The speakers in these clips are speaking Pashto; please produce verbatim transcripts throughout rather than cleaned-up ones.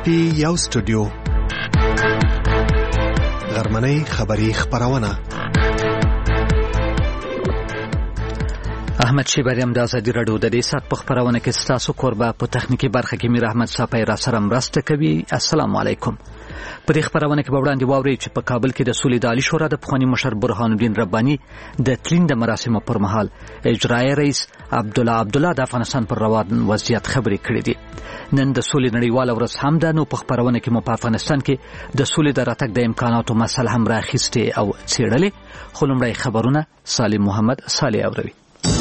دی یو سټوډیو غرمنۍ خبری خبرونه احمد شیبریم د ازادي رادیو د دې سات په خبرونه کې ستاسو قربا په تخنیکی برخه کې میر احمد صافی را سره مرسته کوي. السلام علیکم. په دې خبرونه کې به وړاندې واوري چې په کابل کې د سولې د عالی شورا د پخوانی مشر برهان الدین رباني د تلین د مراسمو پر مهال اجرایی رئیس عبدالله عبدالله د افغانستان پر روان وضعیت خبرې کړې دي. نن د سولې نړیواله ورځ هم ده، نو په خبرونه کې مو په افغانستان کې د سولې د راتګ د امکاناتو مسله هم راخیستې او څېړلې. خو لومړی خبرونه سالم محمد صالح اوروي.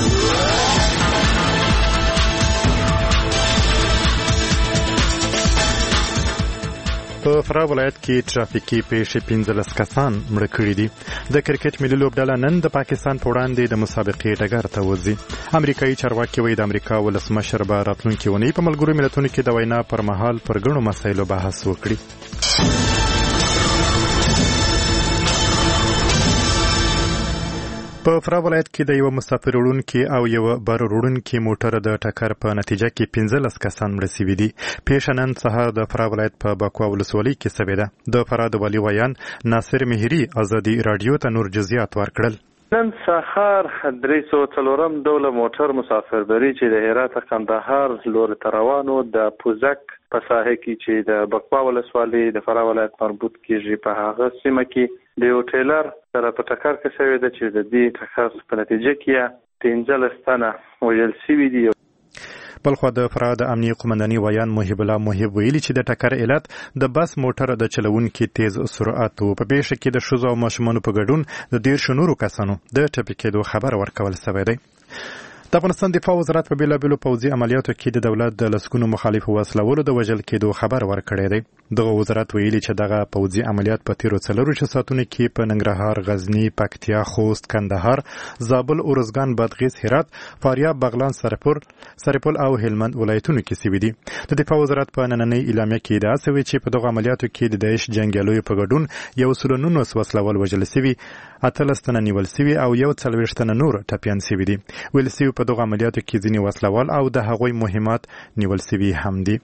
په فراه ولایت کې ترافیکي پیښې پنځلس کسان مړه کړي دي. د کرکټ ملي لوبډله نن د پاکستان په وړاندې د مسابقې ډګر ته وځي. امریکایي چارواکي وایي د امریکا ولسمشر به راتلونکي اونۍ په ملګرو ملتونو کې د وینا پر مهال پر ګڼو مسایلو بحث وکړي. په فراه ولایت کې د یو مسافر وړونکي او یو بار وړونکي موټر د ټکر په نتیجه کې پنځلس کسان مړه شوي دي. پیښه نن سهار د فراه ولایت په بکوا ولسوالۍ کې شوې ده. د فراه د والي ویان ناصر مهری ازادي رادیو ته نور جزئیات ورکړل. نن سهار درې سوه څلورم ډوله موټر مسافربري چې د هرات قندهار لور ته روانو د پوزک په ساحه کې چې د بکوا ولسوالۍ د فراه ولایت مربوط کیږي په هغه سیمه کې د یو ټیلر سره په ټکر کې شوې ده چې د دې ټکر په نتیجه کې پنځلس تنه وژل شوي دي. بلخو د فراه د امنیه قومنداني ویان محب الله محب ویلي چې د ټکر علت د بس موټر د چلوونکي تیز سرعت او په پیښه کې د ښځو او ماشومانو په ګډون د دېرشو نورو کسانو د ټپي کېدو خبر ورکول شوی دی. د افغانستان دفاع وزارت په بیلابیلو پوځي عملیاتو کې د دولت د لسګونو مخالفو وسلوالو د وژل کېدو خبر ورکړی دی. دغه وزارت ویلي چې دغه پوځي عملیات په تیرو څلورویشتو ساعتونو کې په ننګرهار، غزني، پکتیا، خوست، کندهار، زابل، ارزګان، بادغیس، هرات، فاریاب، بغلان، سرپور، سرپل او هلمند ولایتونو کې شوي دي. د دفاع وزارت په نننۍ اعلامیه کې ادعا شوې چې په دغه عملیاتو کې د داعش جنګیالیو په ګډون یو سل او نولس وسلوال وژل شوي، اتلس تنه نیول شوي او یو څلوېښت تنه نور ټپیان شوي دي. ویل شوي په دغه عملیاتو کې ځینې وسلوال او د هغوی مهمات نیول شوي هم دي.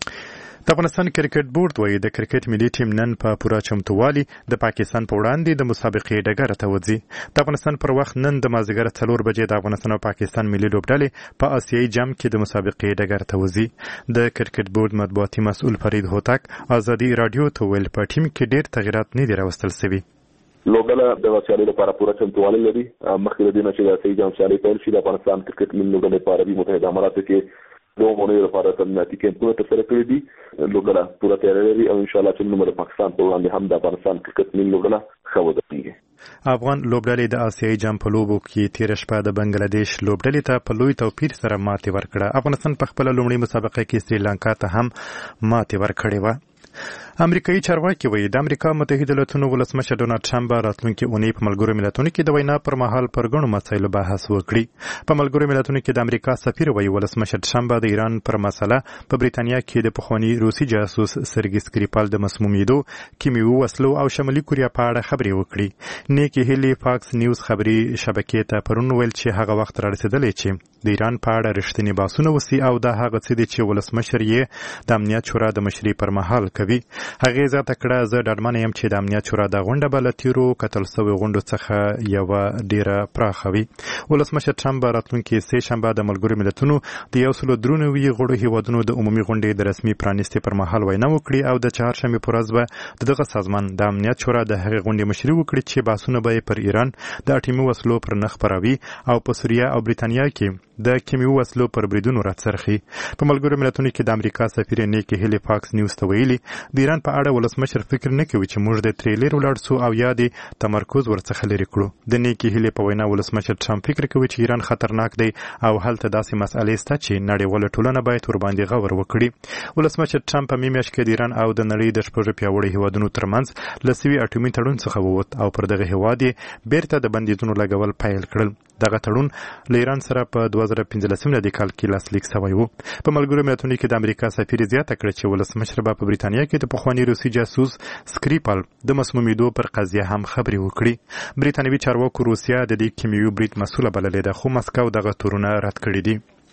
د افغانستان کرکټ بورډ وایي د کرکټ ملي ټیم نن په پوره چمتووالي د پاکستان په وړاندې د مسابقې ډګر ته وځي. د افغانستان پر وخت نن د مازدیګر څلور بجې د افغانستان او پاکستان ملي لوبډلې په آسیایي جام کې د مسابقې ډګر ته وځي. د کرکټ بورډ مطبوعاتي مسؤل فرید هوتک ازادي رادیو ته ویل په ټیم کې ډېر تغیرات نه دي راوستل شوي. لوبډله د سیالۍ لپاره پوره چمتووالی لري. مخکې له دې نه چې د آسیایي جام سیالۍ پیل شي د افغانستان کرکټ ملي لوبډلې په عربي متحده اماراتو کې دوه مونږ لپاره تمریناتي کیمپونه ترسره کړي دي. لوبډله پوره تیاری لري او ان شاء الله چې موږ د پاکستان په وړاندې هم د افغانستان کرکټ ملي لوبډله ښه ودرېږي. افغان لوبډلې د آسیایي جام په لوبو کې تېره شپه د بنگلادیش لوبډلې ته په لوی توپیر سره ماتې ورکړه. افغانستان په خپله لومړۍ مسابقه کې سریلانکا ته هم ماتې ورکړې وه. امریکایي چارواکي وایي د امریکا متحده ایالاتونو ولسمشر ډونالډ ټرمپ به راتلونکي اونۍ په ملګرو ملتونو کې د وینا پر مهال پر ګڼو مسایلو بحث وکړي. په ملګرو ملتونو کې د امریکا سفیر وایي ولسمشر ټرمپ به د ایران پر مسله په بریتانیا کې د پخواني روسي جاسوس سرګي سکریپال د مسمومیدو، کیمیاوي وسلو او شمالي کوریا په اړه خبرې وکړي. نیکی هیلي فاکس نیوز خبري شبکې ته پرون ویل چې هغه وخت را رسېدلی چې د ایران په اړه رښتینی بحثونه وسي او دا هغه څه دي چې ولسمشر یې د امنیت شورا د مشرۍ پر مهال کوي. هغې زیاته کړه زه ډاډمنه یم چې د امنیت شورا د غونډه به له تیرو کتل شویو غونډو څخه یوه ډېره پراخه وي. ولسمشر ټرمپ به راتلونکي سې شنبه د ملګرو ملتونو د یو سلو درې نوي غړو هیوادونو د عمومي غونډې د رسمي پرانیستې پر مهال وینا وکړي او د چهارشنبې په ورځ به د دغه سازمان د امنیت شورا د هغې غونډې مشري وکړي چې بحثونه به یې پر ایران د اټومي وسلو پر نه خپروي او په سوریه او بریتانیا کې د کیمیاوي وسلو پر بریدونو راڅرخي. په ملګرو ملتونو کې د امریکا سفیر نیکی هیلي فاکس نیوز ته ویلي د ایران په اړه ولسمشر فکر نه کوي چې موږ د تریلر ولاړ سو او یا د تمرکز ورڅخه لري کړو. د نیکی هیلي په وینا ولسمشر ټرمپ فکر کوي چې ایران خطرناک دی او هلته داسې مسئلې شته چې نړیواله ټولنه باید ورباندې غور وکړي. ولسمشر ټرمپ په مې میاشت کې د ایران او د نړۍ د شپږو پیاوړو هیوادونو ترمنځ له سوي اټومي تړون څخه ووت او پر دغه هیواد یې بیرته د بندیزونو لګول پیل کړل. دغه تړون له ایران سره په دوه زره پنځلسم د کال کې لاسلیک شوی و. په ملګرو ملتونو کې د امریکا سفیر زیاته کړه چې ولسمشر به په بریتانیا کې د پخواني روسي جاسوس سکریپال د مسمومیدو پر قضیه هم خبرې وکړي. بریتانوي چارواکو روسیا د دې کیمیاوي برید مسؤله بللې ده، خو مسکو دغه تورونه رد کړي دي.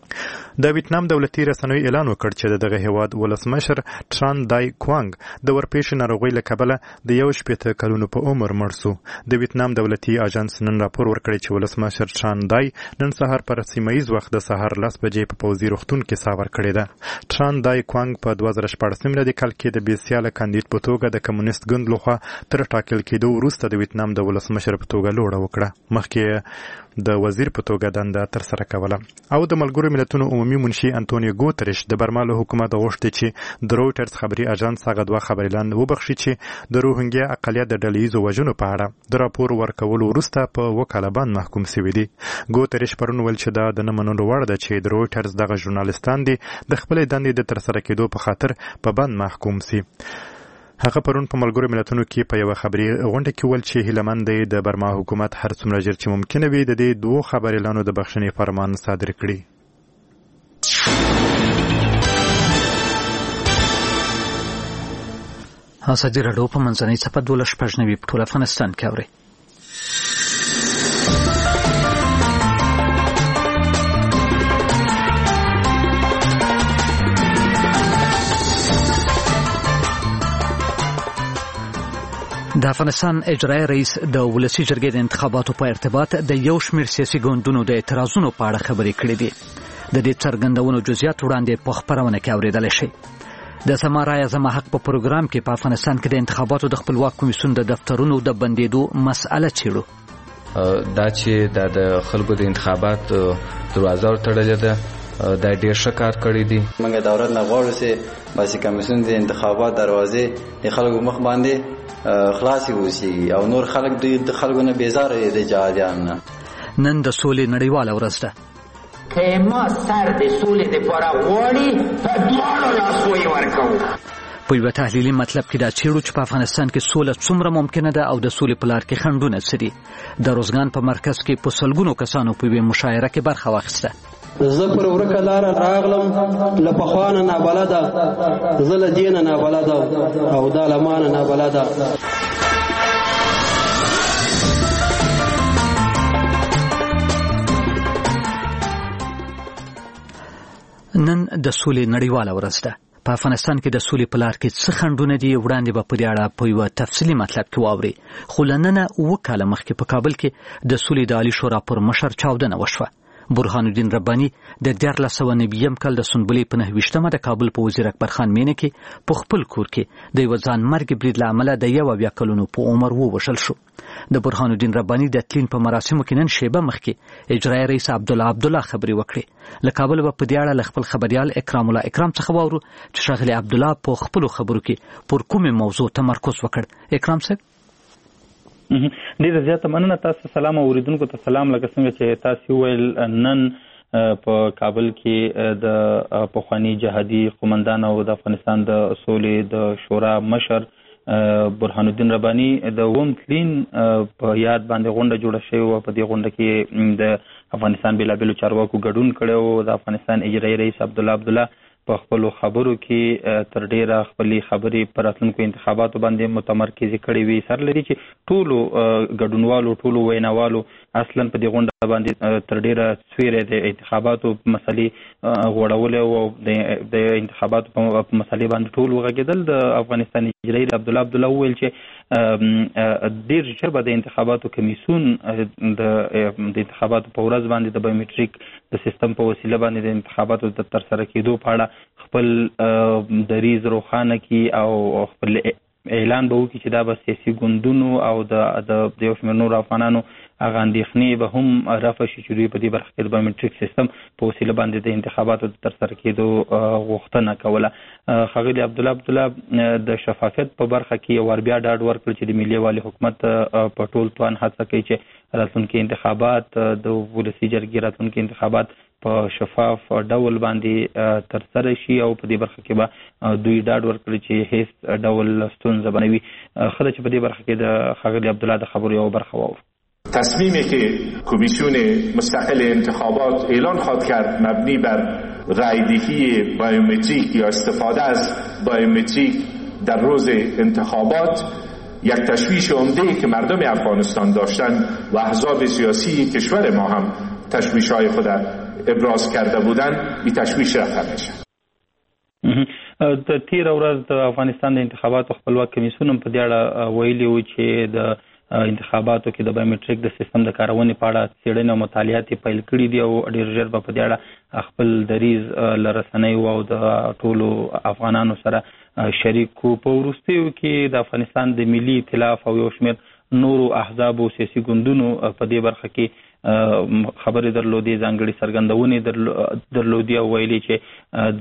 د ویتنام دولتي رسنیو اعلان وکړ چې دغه هیواد ولسمشر ټران دای کوانګ د ورپېښې ناروغۍ له کبله د یو شپېته کلونو په عمر مړ سو. د ویتنام دولتي اژانس نن راپور ورکړی چې ولسمشر ټران دای نن سهار پر سیمه ییز وخت د سهار لس بجې په پوځي روغتون کې ساه ورکړې ده. ټران دای کوانګ په دوه زره شپاړسم میلادي کال کې د بې سیاله کاندید په توګه د کمونیست ګوند لخوا تر ټاکل کېدو وروسته د ویتنام د ولسمشر په توګه لوړه وکړه. مخکې د وزیر په توګه دنده ترسره کوله. او د ملګرو ملتونو عمومي منشي انټونیو ګوتریش د برما له حکومت غوښتي چې د رویټرز خبري اژانس هغه دوه خبريالان وبخښي چې د روهینګیا اقلیت د ډلهییزو وژنو په اړه د راپور ورکولو وروسته په وکاله باندې محکوم شوی دی. ګوتریش پرون ویل چې دا د نه منلو وړ ده چې د رویټرز دغه ژورنالیستان دي د خپلې دندې د ترسره کېدو په خاطر په بند محکوم سي. هغه پرون په ملګرو ملتونو کې په یو خبري غونډه کې ول چې هیلمن دی د برما حکومت هر څومره ژر چې ممکن وي د دې دوه خبريالانو د بخښنې فرمان صادر کړي. ازادي راډیو په منځنۍ صفحه دولس شپږ نوي په ټول افغانستان کې اوري. د افغانستان اجرایي رئیس د ولسی جرګې د انتخاباتو په ارتباط د یو شمېر سیاسي ګوندونو د اعتراضونو په اړه خبرې کړې دي. د دې څرګندونو جزئیات وړاندې په خبرونه کې اورېدل شي. د سما رایه زما حق په پروګرام کې په افغانستان کې د انتخاباتو د خپلواک کمیسیون د دفترونو د بندېدو مسأله چیړو. دا چې د خلکو د انتخابات دروازه ورتړلې ده دا ډېر ښه کار کړی دی. موږ دولت نه غواړو چې باسي کمیسیون د انتخابات دروازې د خلکو مخ باندې خلاصي وسی او نور خلک د خلکو نه بیزاره دي جهادیان نه. نن د سولې نړیواله ورځ ده. که ما سر د سولې لپاره غواړي په دواړو لاسو یې ورکوو. په یو تحلیلي مطلب کې دا چیرو چې په افغانستان کې سوله څومره ممکنه ده او د سولې په لار کې خنډونه څه دي. د روزګان په مرکز کې په سلګونو کسانو په یوه مشاعره کې برخه واخیسته. زه پر ورکه لار راغلم له پخوانه نابلده زه له دینه نابلده او دا لمانه نابلده. نن د سولې نړیواله ورځ ده. په افغانستان کې د سولې په لار کې څه خنډونه دي وړاندې به په دې اړه په یو تفصیلي مطلب کې واوري. خو لننه اوه کاله مخکې په کابل کې د سولې د عالي شورا پر مشر چاودنه وشوه. برهان الدین رباني د دیارلس سوه نویم کال د سنبلې په نهه ویشتمه د کابل په وزیر اکبر خان مینه کې په خپل کور کې د یو ځان مرګ برید له امله د یو اویا کلونو په عمر ووژل شو. د برهان الدین رباني د تلین په مراسمو کې نن شیبه مخکې اجرایي رئیس عبدالله عبدالله خبرې وکړې. له کابل به په دې اړه له خپل خبریال اکرام الله اکرام څخه واورو چې ښاغلي عبدالله په خپلو خبرو کې پر کومې موضوع تمرکز وکړ. اکرام صاحب ډېره زیاته مننه. تاسو سلام اوریدونکو ته سلام. لکه څنګه چې تاسو ویل نن په کابل کې د پخوانی جهادي قومندان او د افغانستان د سولې د شورا مشر برهان الدین رباني د اووم تلین په یاد باندې غونډه جوړه شوې وه. په دې غونډه کې د افغانستان بېلابېلو چارواکو ګډون کړی و. د افغانستان اجرایي رئیس عبدالله عبدالله په خپلو خبرو کې تر ډېره خپلې خبرې پر راتلونکو انتخاباتو باندې متمرکزې کړې وي. سر لري چې ټولو ګډونوالو ټولو ویناوالو اصلا په دې غونډه باندې تر ډېره سویری د انتخاباتو مسلې غوړولې او د انتخاباتو په مسلې باندې ټول وغږېدل. د افغانستان اجرایي عبدالله عبدالله وویل چې ډېر ژر به د انتخاباتو کمیسیون د انتخاباتو په ورځ باندې د بایومټریک د سیستم په وسیله باندې د انتخاباتو د ترسره کېدو په اړه خپل دریز روښانه کړي او خپل اعلان به وکړي چې دا به سیاسي ګوندونو او د یو شمېر نورو افغانانو هغه اندېښنې به هم رفع شي چې دوی په دې برخه کې د بایومټریک سیستم په وسیله باندې د انتخاباتو د ترسره کېدو غوښتنه کوله. ښاغلي عبدالله عبدالله د شفافیت په برخه کې یو وار بیا ډاډ ورکړ چې د ملي والي حکومت په ټول توان هڅه کوي چې راتلونکي انتخابات د ولسي جرګې راتلونکي انتخابات په شفاف ډول باندې ترسره شي او په دې برخه کې به دوی ډاډ ورکړي چې هیڅ ډول ستونزه به نه وي. خله چې په دې برخه کې د ښاغلي عبدالله د خبرو یو برخه واورو. تصمیمی که کمیسیون مستقل انتخابات اعلان خواهد کرد مبنی بر رایدهی بایومتریک یا استفاده از بایومتریک در روز انتخابات یک تشویش عمده که مردم افغانستان داشتن و احزاب سیاسی کشور ما هم تشویش‌های خود ابراز کرده بودن بی تشویش رفتن میشه. د تیر ورځ د افغانستان د انتخاباتو خپلواک کمیسیون په دې اړه ویلي و چې د انتخاباتو کې د بایومټریک د سیستم د کارونې په اړه څېړنې او مطالعات پیل کړي دي او ډېر ژر به په دې اړه خپل دریځ له رسنیو او د ټولو افغانانو سره شریک کو. په وروستیو کې د افغانستان د ملي ائتلاف او یو شمېر نورو احزاب او سیاسي ګوندونو په دې برخه کې خبرې درلودې، ځانګړي څرګندونې درلودې او ویلي چې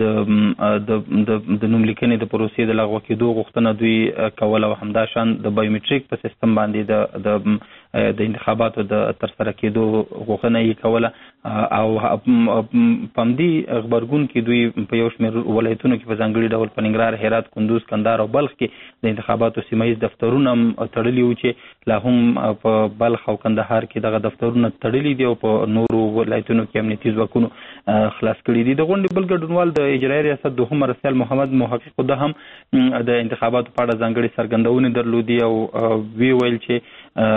د د نوملیکنې د پروسې د لغوه کېدو غوښتنه دوی کوله او همداشان د بایومټریک په سیستم باندې د د انتخاباتو د ترسره کېدو غوښتنه یې کوله او په همدې غبرګون کې دوی په یو شمېر ولایتونو کې په ځانګړي ډول په ننګرهار، هرات، کندوز، کندهار او بلخ کې د انتخاباتو سیمه ییز دفترونه تړلي وو چې لا هم په بلخ او کندهار کې دغه دفترونه تړلي دي او په نورو ولایتونو کې امنیتي ځواکونو خلاص کړي دي. د غونډې بل ګډونوال د اجرایي ریاست دوهم مرستیال محمد محقق ده هم د انتخاباتو په اړه ځانګړي څرګندونې درلودې او وی ویل چې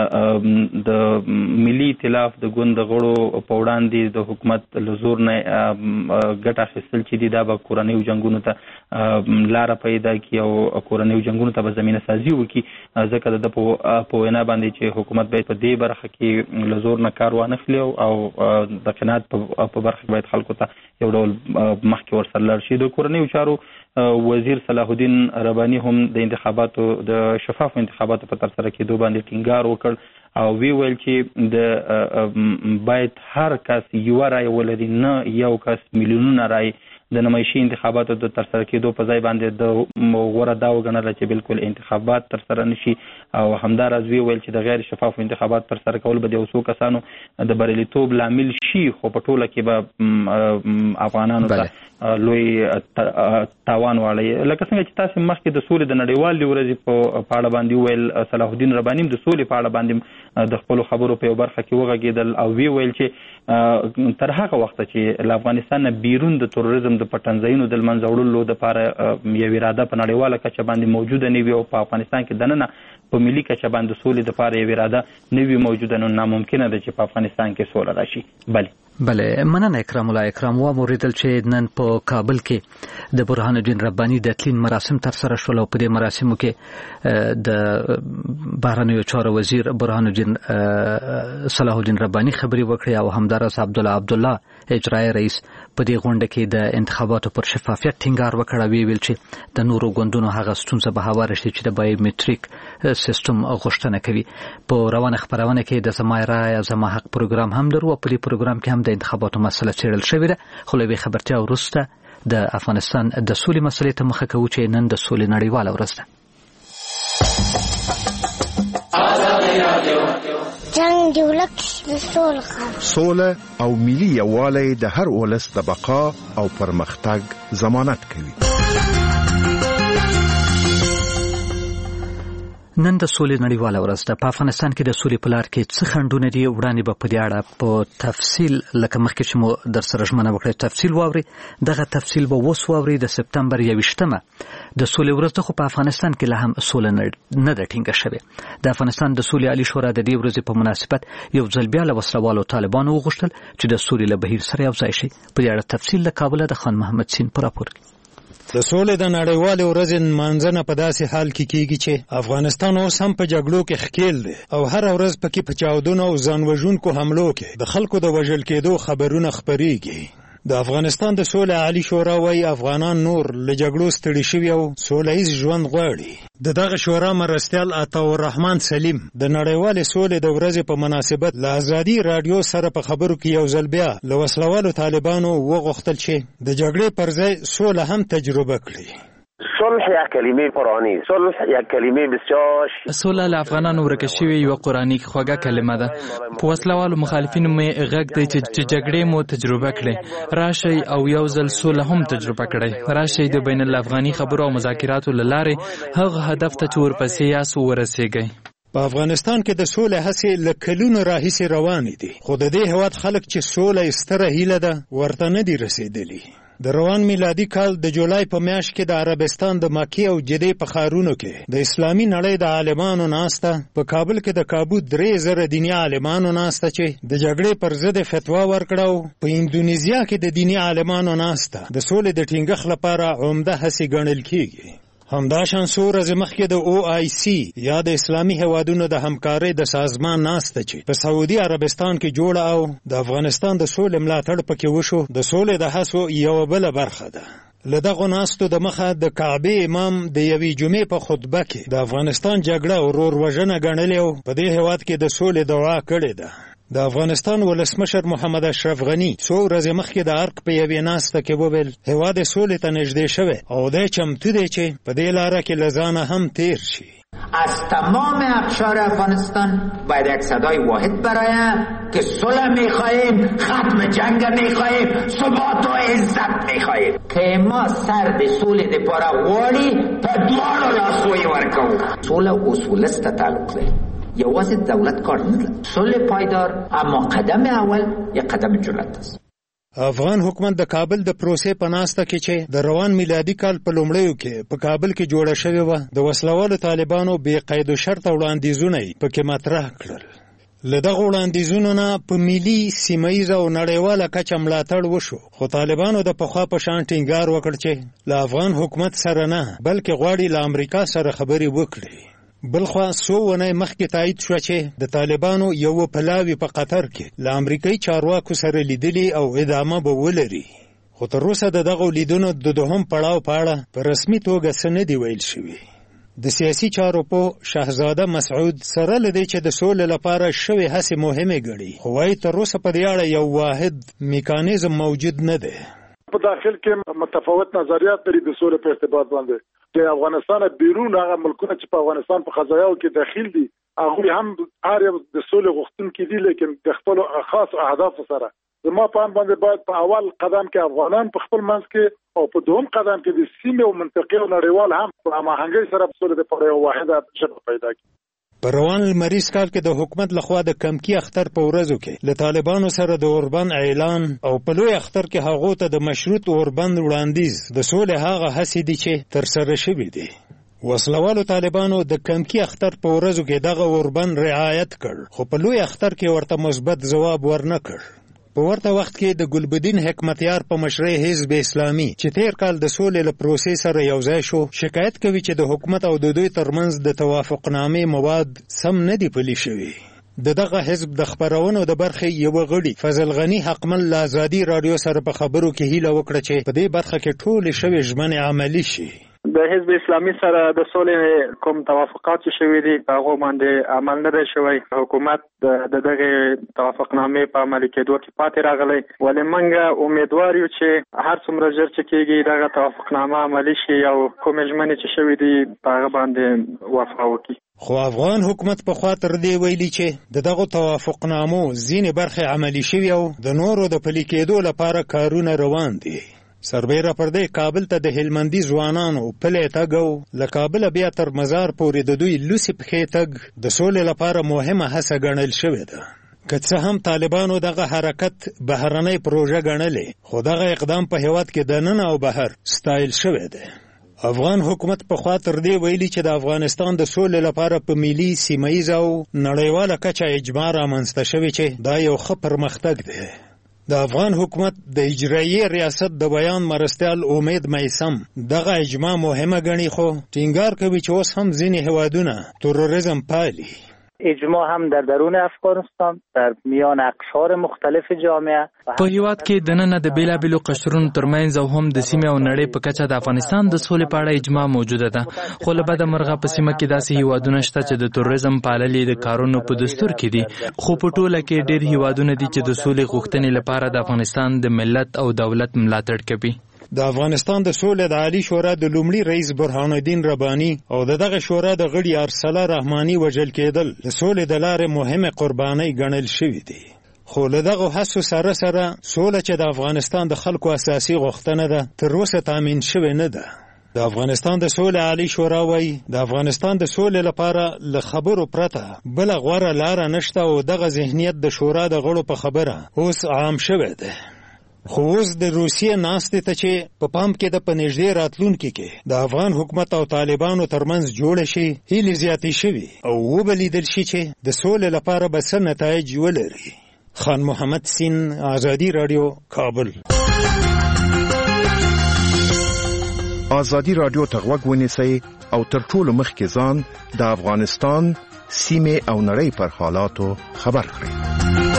د ملي ائتلاف د ګوند د غړو په وړاندې د حکومت له زور نه ګټه اخیستل چې دي دا به کورنیو جنګونو ته لاره پیدا کړي او کورنیو جنګونو ته به زمینه سازي وکړي، ځکه د په وینا باندې چې حکومت باید په دې برخه کې له زور نه کار وانخلي او د قناعت په برخه کې باید خلکو ته یو ډول مخکې ورسره لاړ شي. د کورنیو چارو وزیر صلاح الدین رباني هم د انتخاباتو د شفاف انتخاباتو په ترسره کېدو باندې ټینګار وکړ او وی ویل چې د باید هر کس یو رای ولري، نه یو کس میلیونونه رای. د نمایشي انتخاباتو د ترسره کېدو په ځای باندې د غوره دا وګڼله چې بالکل انتخابات ترسره نشي او همداراز وی ویل چې د غیر شفاف انتخابات ترسره کول به د یو څو کسانو د بریالیتوب لامل شي، خو په ټوله کې به افغانانو ته لوی تاوان واړی. لکه څنګه چې تاسو مخکې د سولې د نړیوالې ورځې په اړه باندې ویل، صلاح الدین رباني د سولې په اړه باندې د خپلو خبرو په یو برخه کې وغږېدل او وی ویل چې تر هغه وخته چې له افغانستان نه بیرون د تروریزم د پټنځایونو د لمنځه وړلو دپاره یو اراده په نړیواله کچه باندې موجوده نه وي او په افغانستان کې دننه په ملي کچه باندې سولې دپاره یو اراده نه وي موجوده، نو ناممکنه ده چې په افغانستان کې سوله راشي. بله بله مننه اکرام الله. اکرام واوریدل چې نن په کابل کې د برهان الدین رباني د تلین مراسم ترسره شول او په دې مراسمو کې د بهرنیو چارو وزیر برهان الدین صلاح الدین رباني خبري وکړې او همداراز عبدالله عبدالله اجرایي رئیس په دې غونډه کې د انتخاباتو پر شفافیت ټینګار وکړ او ویل چې د نورو ګوندونو هغه ستونزه به هواره شي چې د بایومټریک سیستم غوښتنه کوي. په روانه خبرونه کې د زما رای زما حق پروګرام هم درو په دې پروګرام کې هم د انتخاباتو مسله څېړل شوې ده، خو له خبرتیا وروسته د افغانستان د سولې مسلې ته مخه کوو چې نن د سولې نړیواله ورځ ده. جنگ دی ولک د سولې سوله او ملي یووالی د هر ولس د بقا او پرمختګ ضمانت کوي. نن د سولې نړیواله ورځ ده. په افغانستان کې د سولې په لار کې څه خنډونه دي وړاندې به په دې اړه په تفصیل لکه مخکې چې مو در سره ژمنه وکړه تفصیل واوري. دغه تفصیل به اوس واوري د سپتمبر یویشتمه د سولې ورځ ده، خو په افغانستان کې لا هم سوله نه ده ټینګه شوې. د افغانستان د سولې عالي شورا د دې ورځې په مناسبت یو ځل بیا له وسلوالو طالبانو وغوښتل چې د سولې له بهیر سره یو ځای شي. په دې اړه تفصیل له کابل د خان محمد سین پر راپور کوي. د سولې د نړیوالې ورځې نمانځنه په داسې حال کې کېږي چې افغانستان اوس هم په جګړو کې ښکېل دی او هر ورځ پکې په چاودنو او ځان وژونکو حملو کې د خلکو د وژل کېدو خبرونه خپرېږي. د افغانستان د سولې عالي شورا وايي افغانان نور له جګړو ستړي شوي او سوله ییز ژوند غواړي. د دغه شورا مرستیال عطاالرحمن سلیم د نړیوالې سولې د ورځې په مناسبت له ازادي راډیو سره په خبرو کې یو ځل بیا له وسلوالو طالبانو وغوښتل چې د جګړې پر ځای سوله هم تجربه کړي. صلح یک کلمه قرآنی، صلح یک کلمه بسیار. صلح له افغانانو ورکه شوی یو قرآنی خوږه کلمه ده. په وسلوالو مخالفینو مې غږ دی چې جګړې مو تجربه کړي، راشي او یو ځل صلح هم تجربه کړي. راشي د بین الافغاني خبرو او مذاکراتو لاره هغه هدف ته ورپسې یاسو ورسیږي. په افغانستان کې د سولې هڅې له کلونو راهیسې روانې دي، خو د دې هېواد خلک چې سوله یې ستره هیله ده ورته نه دي رسېدلي. د روان میلادي کال د جولای په میاشت کې د عربستان د مکې او جدې په ښارونو کې د اسلامي نړۍ د عالمانو ناسته په کابل کې د کابو درې زره دیني عالمانو ناسته چې د جګړې پر ضد فتوا ورکړه او په اندونیزیا کې د دیني عالمانو ناسته د سولې د ټینګښت لپاره عمده هڅې ګڼل کیږي. همداشان څو ورځې مخکې د او آی سی یا د اسلامي هیوادونو د همکارۍ د سازمان ناسته چې په سعودي عربستان کې جوړه او د افغانستان د سولې ملاتړ پکې وشو د سولې د هڅو یوه بله برخه ده. له دغو ناستو د مخه د کعبې امام د یوې جمعې په خطبه کې د افغانستان جګړه او ورور وژنه ګڼلې او په دې هېواد کې د سولې دعا کړې ده. د افغانستان ولسمشر محمد اشرف غنی څو ورځې مخکې د ارک په یوې ناسته کې وویل هېواد یې سولې ته نږدې شوی او دی چمتو دی چې په دې لاره کې له ځانه هم تیر شي. از تمام اقشار افغانستان باید یک صدای واحد برایم که صلح میخواهیم، ختم جنگ میخواهیم، ثبات و عزت میخواهیم که ما سر د سولې دپاره غواړي په دواړو لاسویې ورکوو. سوله اصولست تعلق لري، یوازې دولت کار نه لري. صلح پایدار اما قدم اول یک قدم جرأت است. افغان حکومت د کابل د پروسې په ناسته کې چې د روان میلادي کال په لومړیو کې په کابل کې جوړه شوې وه د وسلوالو طالبانو بې قید و شرطه وړاندیزونه یې پکې مطرح کړل. له دغو وړاندیزونو نه په ملي سیمه او نړیواله کچه ملاتړ وشو خو طالبانو د پخوا په شان ټینګار وکړ چې له افغان حکومت سره نه بلکې غواړي له امریکا سره خبرې وکړي. بلخوا څو ونې مخکې تایید شوه چې د طالبانو یوه پلاوي په قطر کې له امریکایي چارواکو سره لیدلي او ادامه به ولري. خو تر اوسه د دغو لیدنو د دوهم پړاو په اړه په رسمي توګه څه نه دي ویل شوي. د سیاسي چارو په شهزاده مسعود سره له دې چې د سولې لپاره شوې هڅې مهمې ګڼي خو وایي تر اوسه په دې اړه یو واحد میکانیزم موجود نه دی. په داخل کې متفاوت نظریات لري د سولې په ارتباط باندې. د افغانستان بیرون هغه ملکونه چې په افغانستان په قضایاو کې داخل دي هغوی هم هر یو د سولې غوښتونکي دي لیکن د خپلو خاص اهدافو سره. زما په اند باندې باید په اول قدم کې افغانان په خپل منځ کې او په دوم قدم کې د سیمې او منطقې او نړیوال هم په هماهنګۍ سره د سولې لپاره یو واحده ژبه پیدا کړي. په روان لمریز کال کې د حکومت لخوا د کمکی اختر په ورځو کې له طالبانو سره د اوربند اعلان او په لوی اختر کې هغو ته د مشروط اوربند وړاندیز د سولې هغه هڅې دي چې ترسره شوي دي. وسلوالو طالبانو د کمکی اختر په ورځو کې دغه اوربند رعایت کړ خو په لوی اختر کې ورته مثبت ځواب ورنه کړ. په ورته وخت کې د ګلبدین حکمتیار په مشرۍ حزب اسلامي چې تیر کال د سولې له پروسې سره یوځای شو شکایت کوي چې د حکومت او د دوی ترمنځ د توافقنامې مواد سم نه دي پلي شوي. د دغه حزب د خپرونو د برخې یوه غړي فضل غني حقمل له ازادي راډیو سره په خبرو کې هیله وکړه چې په دې برخه کې ټولې شوې ژمنې عملي شي. د حزب اسلامي سره د سولې کوم توافقات چې شوي دي په هغو باندې عمل نه دی شوی. حکومت د دغه توافقنامې په عملي کېدو کې پاتې راغلی ولې موږ امیدوار یو چې هر څومره ژر چې کېږي دغه توافقنامه عملي شي او کومې ژمنې چې شوي دي په هغه باندې وفا وکړي. خو افغان حکومت په خوا تر دې ویلي چې د دغو توافقنامو ځینې برخې عملي شوي او د نورو د پلي کېدو لپاره کارونه روان دي. سربیره پر دې کابل ته د هلمندي ځوانانو پلی تګ او له کابله بیا تر مزار پورې د دوی لوسې پښې تګ د سولې لپاره مهمه هڅه ګڼل شوې ده. که څه هم طالبانو دغه حرکت بهرنۍ پروژه ګڼلې خو دغه اقدام په هېواد کې دننه او بهر ستایل شوی دی. افغان حکومت په خوا تر دې ویلي چې د افغانستان د سولې لپاره په ملي سیمه او نړیواله کچه اجماع رامنځته شوې چې دا یو ښه پرمختګ دی. د افغان حکومت د اجرایي ریاست د بیان مرستیال امید میسم دغه اجماع مهمه ګڼي خو ټینګار کوي چې اوس هم ځینې هیوادونه تروریزم پالي. اجماع هم در درون افغانستان در میان اقشار مختلف جامعه په هیواد کې د نن د بیلابیلو قشرونو ترمنځ او هم د سیمې او نړۍ په کچه د افغانستان د سولې په اړه اجماع موجوده ده خو له بده مرغه په سیمه کې داسې هیوادونه شته چې د تروریزم پاللې د کارونو په دستور کې دي خو په ټوله کې ډېر هیوادونه دي چې د سولې غوښتنې لپاره د افغانستان د ملت او دولت ملاتړ کوي. د افغانستان د سولې د عالی شورا د لومړي رئیس برهان الدین رباني او د دغه شورا د غړي ارسله رحماني وژل کېدل د سولې د لارې مهمه قرباني ګڼل شوې دي. خو له دغه هڅو سره سره سوله چې د افغانستان د خلکو اساسي غوښتنه ده تر اوسه تامین شوې نه ده. د افغانستان د سولې عالی شورا وایي د افغانستان د سولې لپاره له خبرو پرته بله غوره لاره نشته او دغه ذهنیت د شورا د غړو په خبره اوس عام شوی دی. خو اوس د روسیې ناستې ته چې په پام کې د په نږدې راتلونکي کې د افغان حکومت او طالبانو ترمنځ جوړه شي هیلې زیاتې شوي او وبه لیدل شي چې د سولې لپاره به څه نتایج ولري. خان محمد سین، آزادی رادیو، کابل. آزادی رادیو ته غوږ ونیسئ او تر ټولو مخکې ځان د افغانستان سیمې او نړۍ پر حالاتو خبر کړئ.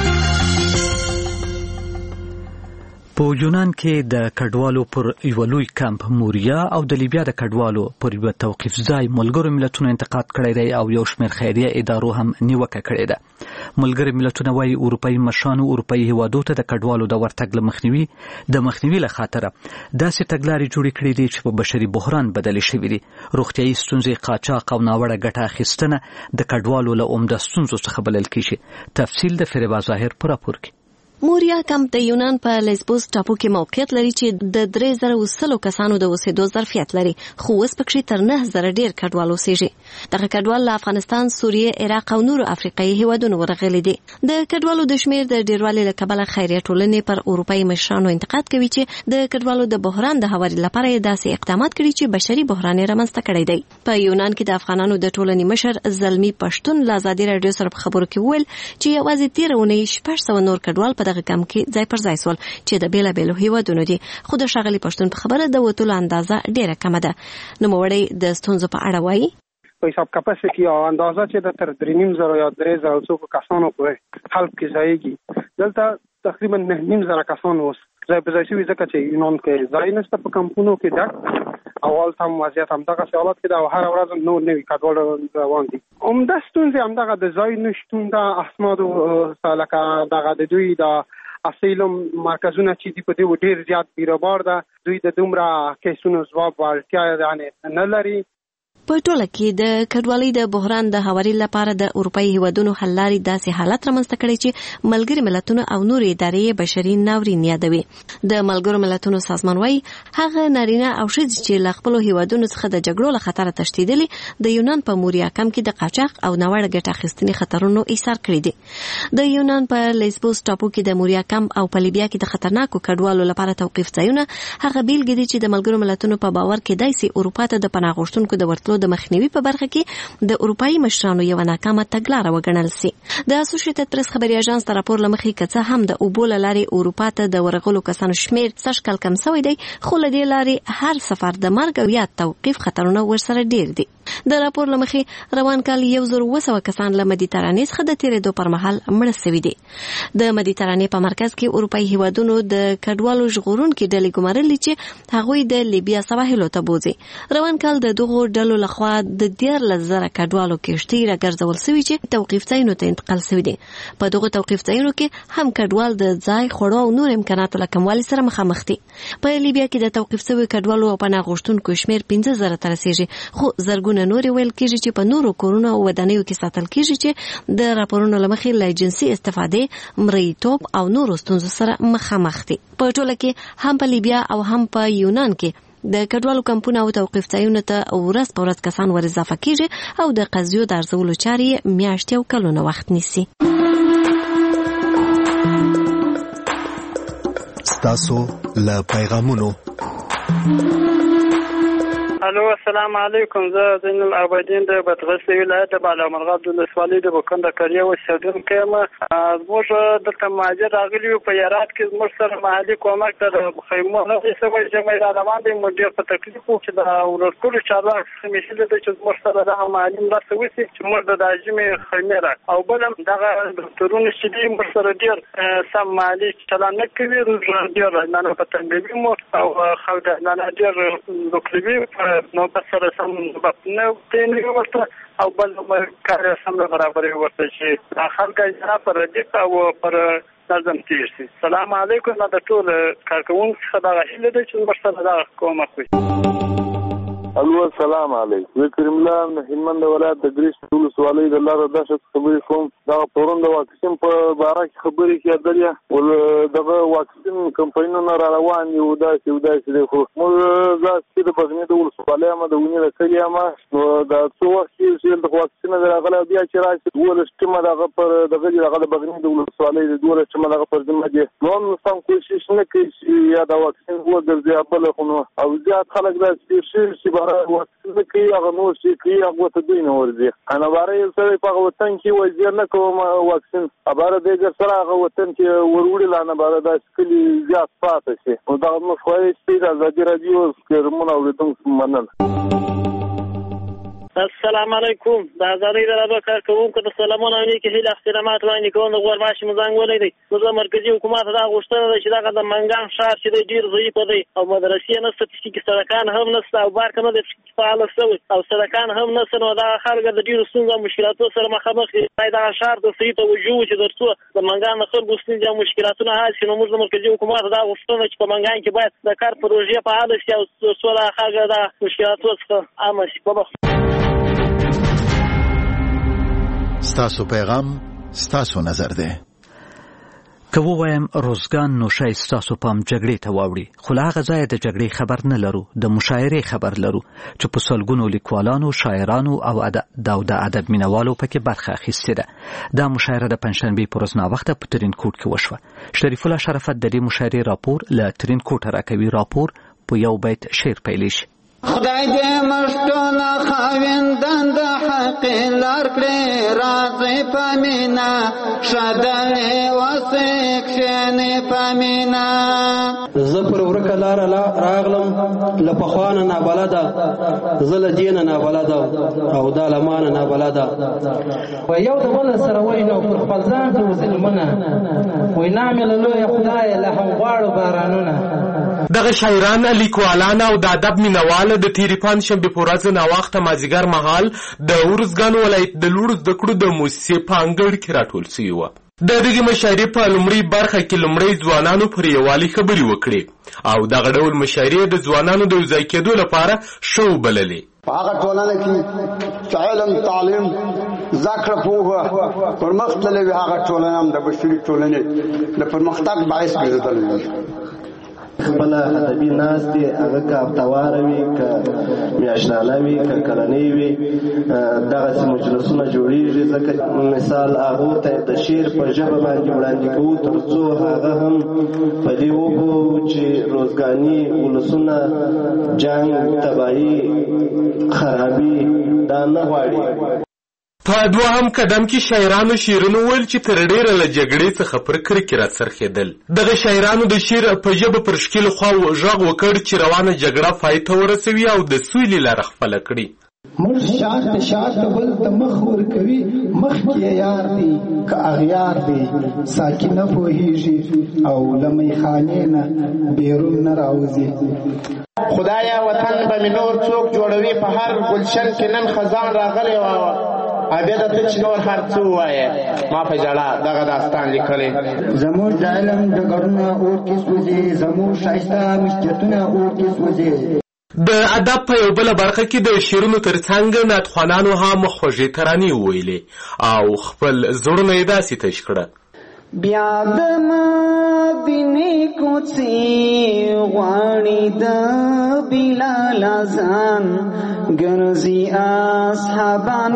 په یونان کې د کډوالو پر یو لوی کمپ موریا او د لیبیا د کډوالو پر یو توقیف ځای ملګرو ملتونو انتقاد کړی دی او یو شمېر خیریه ادارو هم نیوکه کړې ده. ملګري ملتونه وايي اروپایي مشرانو اروپایي هیوادو ته د کډوالو د ورتګ له مخنیوي د مخنیوي له خاطره داسې تګلارې جوړې کړې دي چې په بشري بحران بدلې شوي دي. روغتیايي ستونزې، قاچاق او ناوړه ګټه اخیستنه د کډوالو له عمده ستونزو څخه بلل کېږي. تفصیل د فریبا ظاهر په راپور کې. موریا کمپ د یونان په لیسبوس ټاپو کې موقعیت لري چې د درې زره وسلو کسانو د اوسېدو ظرفیت لري، خو اوس پکې تر نه زره ډیر کډوال اوسېږي. دغه کډوال له افغانستان، سوریې، عراق او نورو افریقایي هیوادونو ورغلي دي. د کډوالو د شمیر د ډیروالي له کبله خیریه ټولنې پر اروپایي مشرانو انتقاد کوي چې د کډوالو د بحران د هواري لپاره یې داسې اقدامات کړي چې بشري بحران یې رامنځته کړی دی. په یونان کې د افغانانو د ټولنې مشر زلمی پښتون له آزادي رادیو سره په خبرو کې وویل چې یوازې تېره اونۍ شپږ سوه نور کډوال په دغه کمپ کې ځای پر ځای سول چې د بیلابیلو هیوادونو دي، خو د ښاغلي پښتون په خبره د وتلو اندازه ډیره کمه ده. نوموړی د ستونزو په اړه وایي: په حساب کپاسټي او اندازه چې د تر درې نیم زره یا درې زره څو کسانو په حلب کې ځایږي، دلته تقریبا نه نیم زره کسان اوس ځای په ځای شوي، ځکه چې یونان کې ځای نشته په کمپونو کې. ډک اول هم وضعیت همدغه حالات کې د هر ورځ نور نوي کډوال روان دي. عمده ستونزې همدغه د ځای نشتون د اسنادو لکه دغه د دوی د اسیلم مرکزونه چې دی په دې ډیر زیات بیروبار ده، دوی د دومره کیسونو ځواب ورکړي یعنی نه لري. په ټوله کې د کډوالۍ د بحران د هواري لپاره د اروپایي هیوادونو حل لارې داسې حالت رامنځته کړي چې ملګري ملتونه او نورې ادارې بشري ناورین یادوي. د ملګرو ملتونو سازمان وايي هغه نارینه او ښځې چې له خپلو هیوادونو څخه د جګړو له خطره تښتېدلي د یونان په موریا کمپ کې د قاچاق او ناوړه ګټه اخیستنې خطرونو ایثار کړي دي. د یونان په لیسبوس ټاپو کې د موریا کمپ او په لیبیا کې د خطرناکو کډوالو لپاره توقیف ځایونه هغه بیلګې دي چې د ملګرو ملتونو په باور کېدای سي اروپا ته د پناه غوښتونکو د ورتلو د مخنیوي په برخه کې د اروپایي مشرانو یو ناکامه تګلاره وګڼل سي. د اسوسییټډ پریس خبري اژانس د راپور لمخې کڅه هم د اوبو لارې اروپا ته د ورغلو کسانو شمیر څه شکل کم شوی دی، خو لدې لارې هر سفر د مرګ او یا توقیف خطرونه ورسره ډیر دي. د راپور لمخې روان کال یو زر اوه سوه کسان له مدیترانې څخه د تیرېدو پر مهال مړه شوي دي. د مدیترانې په مرکز کې اروپایي هیوادونو د کډوالو ژغورونکي ډلې ګمارلي چې هغوی د لیبیا سواحلو ته بوځي. روان کال د دغو ډلو لخوا د دیارلس زره کډوالو کښتۍ راګرځول شوي چې توقیف ځایونو ته انتقال شوي دي. په دغو توقیف ځایونو کې هم کډوال د ځای، خوړو او نور امکاناتو له کموالي سره مخامخ دي. په لیبیا کې د توقیف شوي کډوالو او پناه غوښتونکو شمیر پنځه زره ته رسیږي، خو زرګونه نورې ویل کېږي چې په نورو کورونو او ودانیو کې ساتل کېږي چې د راپورونو له مخې له جنسي استفادې، مریتوب او نورو ستونزو سره مخامخ دي. په ټوله کې هم په لیبیا او هم په یونان کې د کډوالو کمپونه او توقیف ځایونو ته ورځ په ورځ کسان ور اضافه کېږي او د قضیو د ارزولو چارې میاشتې او کلونه وخت نیسي. ستاسو له پیغامونو. الو السلام علیکم، زه زین العابدین د بدغسل ولایت د بالامرغاب د ولسوالۍ د بکنده کریه اوسېدونکی یم. زموږ دلته مهاجر راغلي وو په یارات کې، زموږ سره محلي کومک ته د خیمو نغې سوی ژمی را روان دی. موږ ډېر په تکلیف وو چې د ورکړو چارواکو څخه مې هیله ده چې زموږ سره دغه مالي مرسته وشي چې موږ د دا ژمي خیمې را او بل هم دغه دکتورونه چې دي موږ سره ډېر سم مالي چلند نه کوي، ډېر رانه په تنبیهي مو او خلک ډېر وکړي نو بس سره سم نه پېنې ورته او بل کار سم برابرې ورته چې خلک اجرا پر دې او پر لازم تیر شي. سلام علیکم، دا ټول کارکونکو څخه دا هیله ده چې موږ سره دا کومک وکړي. الو السلام علیکم. کریم الله هلمند ولایت د ګریش ولسوالۍ د لاره داسې خبرې کوم. دا پرون د واکسین په باره کې خبرې کېدلې ول دغه واکسین کمپاینونه را روان دي او داسې او داسې دي خو موږ ځکه د بغنی د ولسوالۍ ما د ونی د کلي ما نو دا څو وخت چې د واکسین راغله بیا چې راشي ول سټیمه دغه پر دغه دغه د بغنی د ولسوالۍ د ول سټیمه دغه پر ذمہ دي نو سم کوشش نه کوي چې یا د واکسین وګرځي خپل خو او زیات خلک دا چې واکسین کوي هغه نو چې کوي هغه ته دوی نه ورځي. انا باره یو سره په وطن کې وځي نه کوم واکسین اباره دغه سره هغه وطن کې وروړي لانه باره دا کلی زیات پاتې شي. نو دا نو خوای سپیډ ازادي رادیو سکرمونه اوریدونکو مننه. السلام علیکم. دا ازادي رادیو کارکونکو ته سلامونه او نیک هیله احترامات وړاندې کوم. د غور ماشي مزنګ ولې دی نو مرکزی حکومت دا غوښتنه ده چې دا د منګان ښار چې ډیر ضعیف دی او مدرسې نه ستاسو سړکان هم نشته او بار کنه د فعال شوی او سړکان هم نشته. نو دا خلک د ډیرو ستونزو مشکلاتو سره مخامخ دي. دا ښار د صحیح توجه چې درڅو د منګان خلکو ستونزې او مشکلاتونه حل شي. نو موږ د مرکزی حکومت دا غوښتنه چې په منګان کې باید د کار پروژې فعال شي او څو لا خلک د مشکلاتو څخه امن شي. په ستاسو پیغام ستاسو نظر ده. که ووایم روزګان نو شاید ستاسو پام جګړې ته واوړي خو له هغه ځایه د جګړې خبر نه لرو د مشاعرې خبر لرو چې په سلګونو لیکوالانو شاعرانو او د ادب مینوالو پکې برخه اخیستې ده. دا مشاعره د پنجشنبې په ورځ ناوخته په ترینکوټ کې وشوه. شریف الله شرافت د دې مشاعرې راپور له ترینکوټ راکوي. راپور په یو بیت شعر پیلیږي. خدای دې مشتونه خاوندان د حق لار کړې راځي پمینا شادلې وسک شنه پمینا زه پر ورکه لار راغلم لپخوانه نه بلده زله دین نه بلده او د لمانه نه بلده و یو د بل سره وینو پر خپل ځان ته وسلمنه وای نعمل له خدای له غواړو بارانونه. دغه شاعران لیکوالان او د ادب مینوال د تیری پنجشنبې په ورځ ناوخته مازیګر مهال د ارزګان ولایت د لوړو زده کړو د موسسې په انګړ کې راټول شوي وو. د دغې مشاعرې په لومړۍ برخه کې لومړی ځوانانو پر یووالي خبرې وکړې او دغه ډول مشاعرې د ځوانانو د یوځای کېدو لپاره ښه وبللې. په هغه ټولنه کې چې علم تعلیم زده کړه پوهه پرمخ تللې وي هغه ټولنه هم د بشري ټولنې د پرمختګ باعث ګرځېدلې وي. خپل ادبي ناس دي هغه کا تواره وي ک میاشتانه وي ک کلنۍ وي دغه مجلسونه جوړیږي ځکه مثال هغه ته د شعر په ژبه باندې وړاندې کوو ترڅو هغه هم په دې وګو چې روزګانی ولسونه جنگ تباہي خرابي دا نه غواړي. په دوهم قدم کې شاعرانو شعرونه ویل چې تر ډیره له جګړې څخه پر کرکې راڅرخېدل. دغه شاعرانو د شعر په ژبه پر ښکیلو خواو غږ وکړ چې روانه جګړه پای ته ورسوي او د سولې لاره خپله کړي. موږ شاته شاته بل ته مخ ورکوي مخکې یار دی که اغیار دی ساکینه پوهیږي او له میخانې نه بیرون نه راوځي. خدایا وطن به مې نور څوک جوړوي په هر ګلشن کې نن خزان راغلی و ابیا د ته چې نور هر څه ووایې ما په ژړا دغه داستان لیکلی. زموږ د علم ډګرونه اور کې سوځي زموږ ښایسته مسجدونه اور کې سوځي. د ادب په یو بله برخه کې د شعرونو ترڅنګ نعتخوانانو هم خوږې ترانې وویلې او خپل زړونه یې داسې تش کړه. بیا د مدینې کوڅې غواړي د بلال اذان ګرځي اصحابان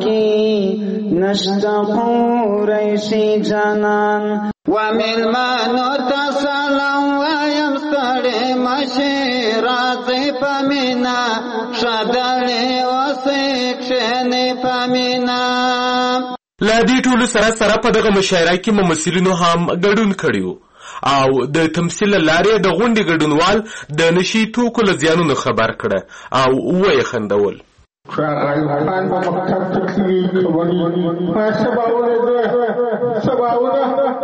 پکې نشته قریشي جانان و مېلمانو ته سلام وایم ستړی مشې راځئ په مینا ښادلې اوسئ کښېنئ په مینا. له دې ټولو سره سره په دغه مشاعره کې ممثلینو هم ګډون کړی و او د تمثیل له لارې د غونډې ګډونوال د نشي توکو له زیانونو خبر کړه او ویې خندول. خان په مکتب کې کړي خبرې ما سباونه ده سباونه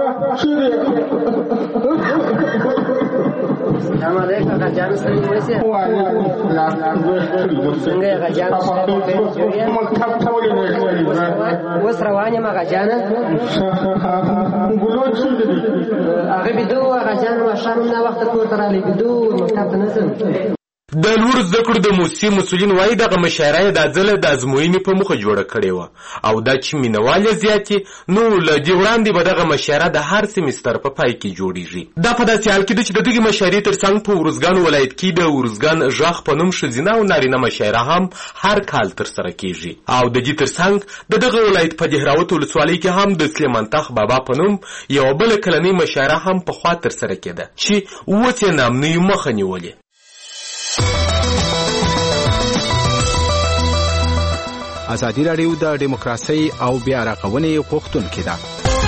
السلام علیکم اکا جان سره وایسه وعلیکم السلام څنګه اکا جان سره مکتب ته ولې وس روانه ما اکا جان ګلو چې هغه بده اکا جان ما شام نه وخت کور ته رالی بده مکتب ته نسم. د لوړو زده کړو د موسسې مسؤلین وایي دغه مشاعره یې دا ځله د ازموینې په موخه جوړه کړې وه او دا چې مینوال یې زیات نو له دې وړاندې به دغه مشاعره د هر سیمستر په پای کې جوړیږي. دا په داسې حال کې ده چې د دغې مشاعرې تر څنګ په ارزګان ولایت کې د ارزګان غږ په نوم ښځینه او نارینه مشاعره هم هر کال ترسره کیږي او د دې تر څنګ د دغه ولایت په دهراوت ولسوالۍ کې هم د سلیمان تخ بابا په نوم یوه بله کلنۍ مشاعره هم پخوا ترسره کېده چې اوس یې نامنیو مخه نیولې. ازادي راډیو د دیموکراسي او بیا رغونې غوښتونکې ده.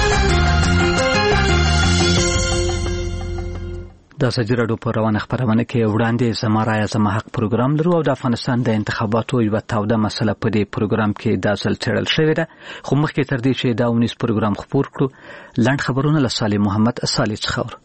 د ازادي راډیو په روانه خپرونه کې وړاندې زما رایه زما حق پروګرام لرو او د افغانستان د انتخاباتو یوه تاوده مسله په دې پروګرام کې دا ځل څېړل شوې ده. خو مخکې تر دې چې دا اونیز پروګرام خپور کړو لنډ خبرونه له صالح محمد صالح څخه اورو.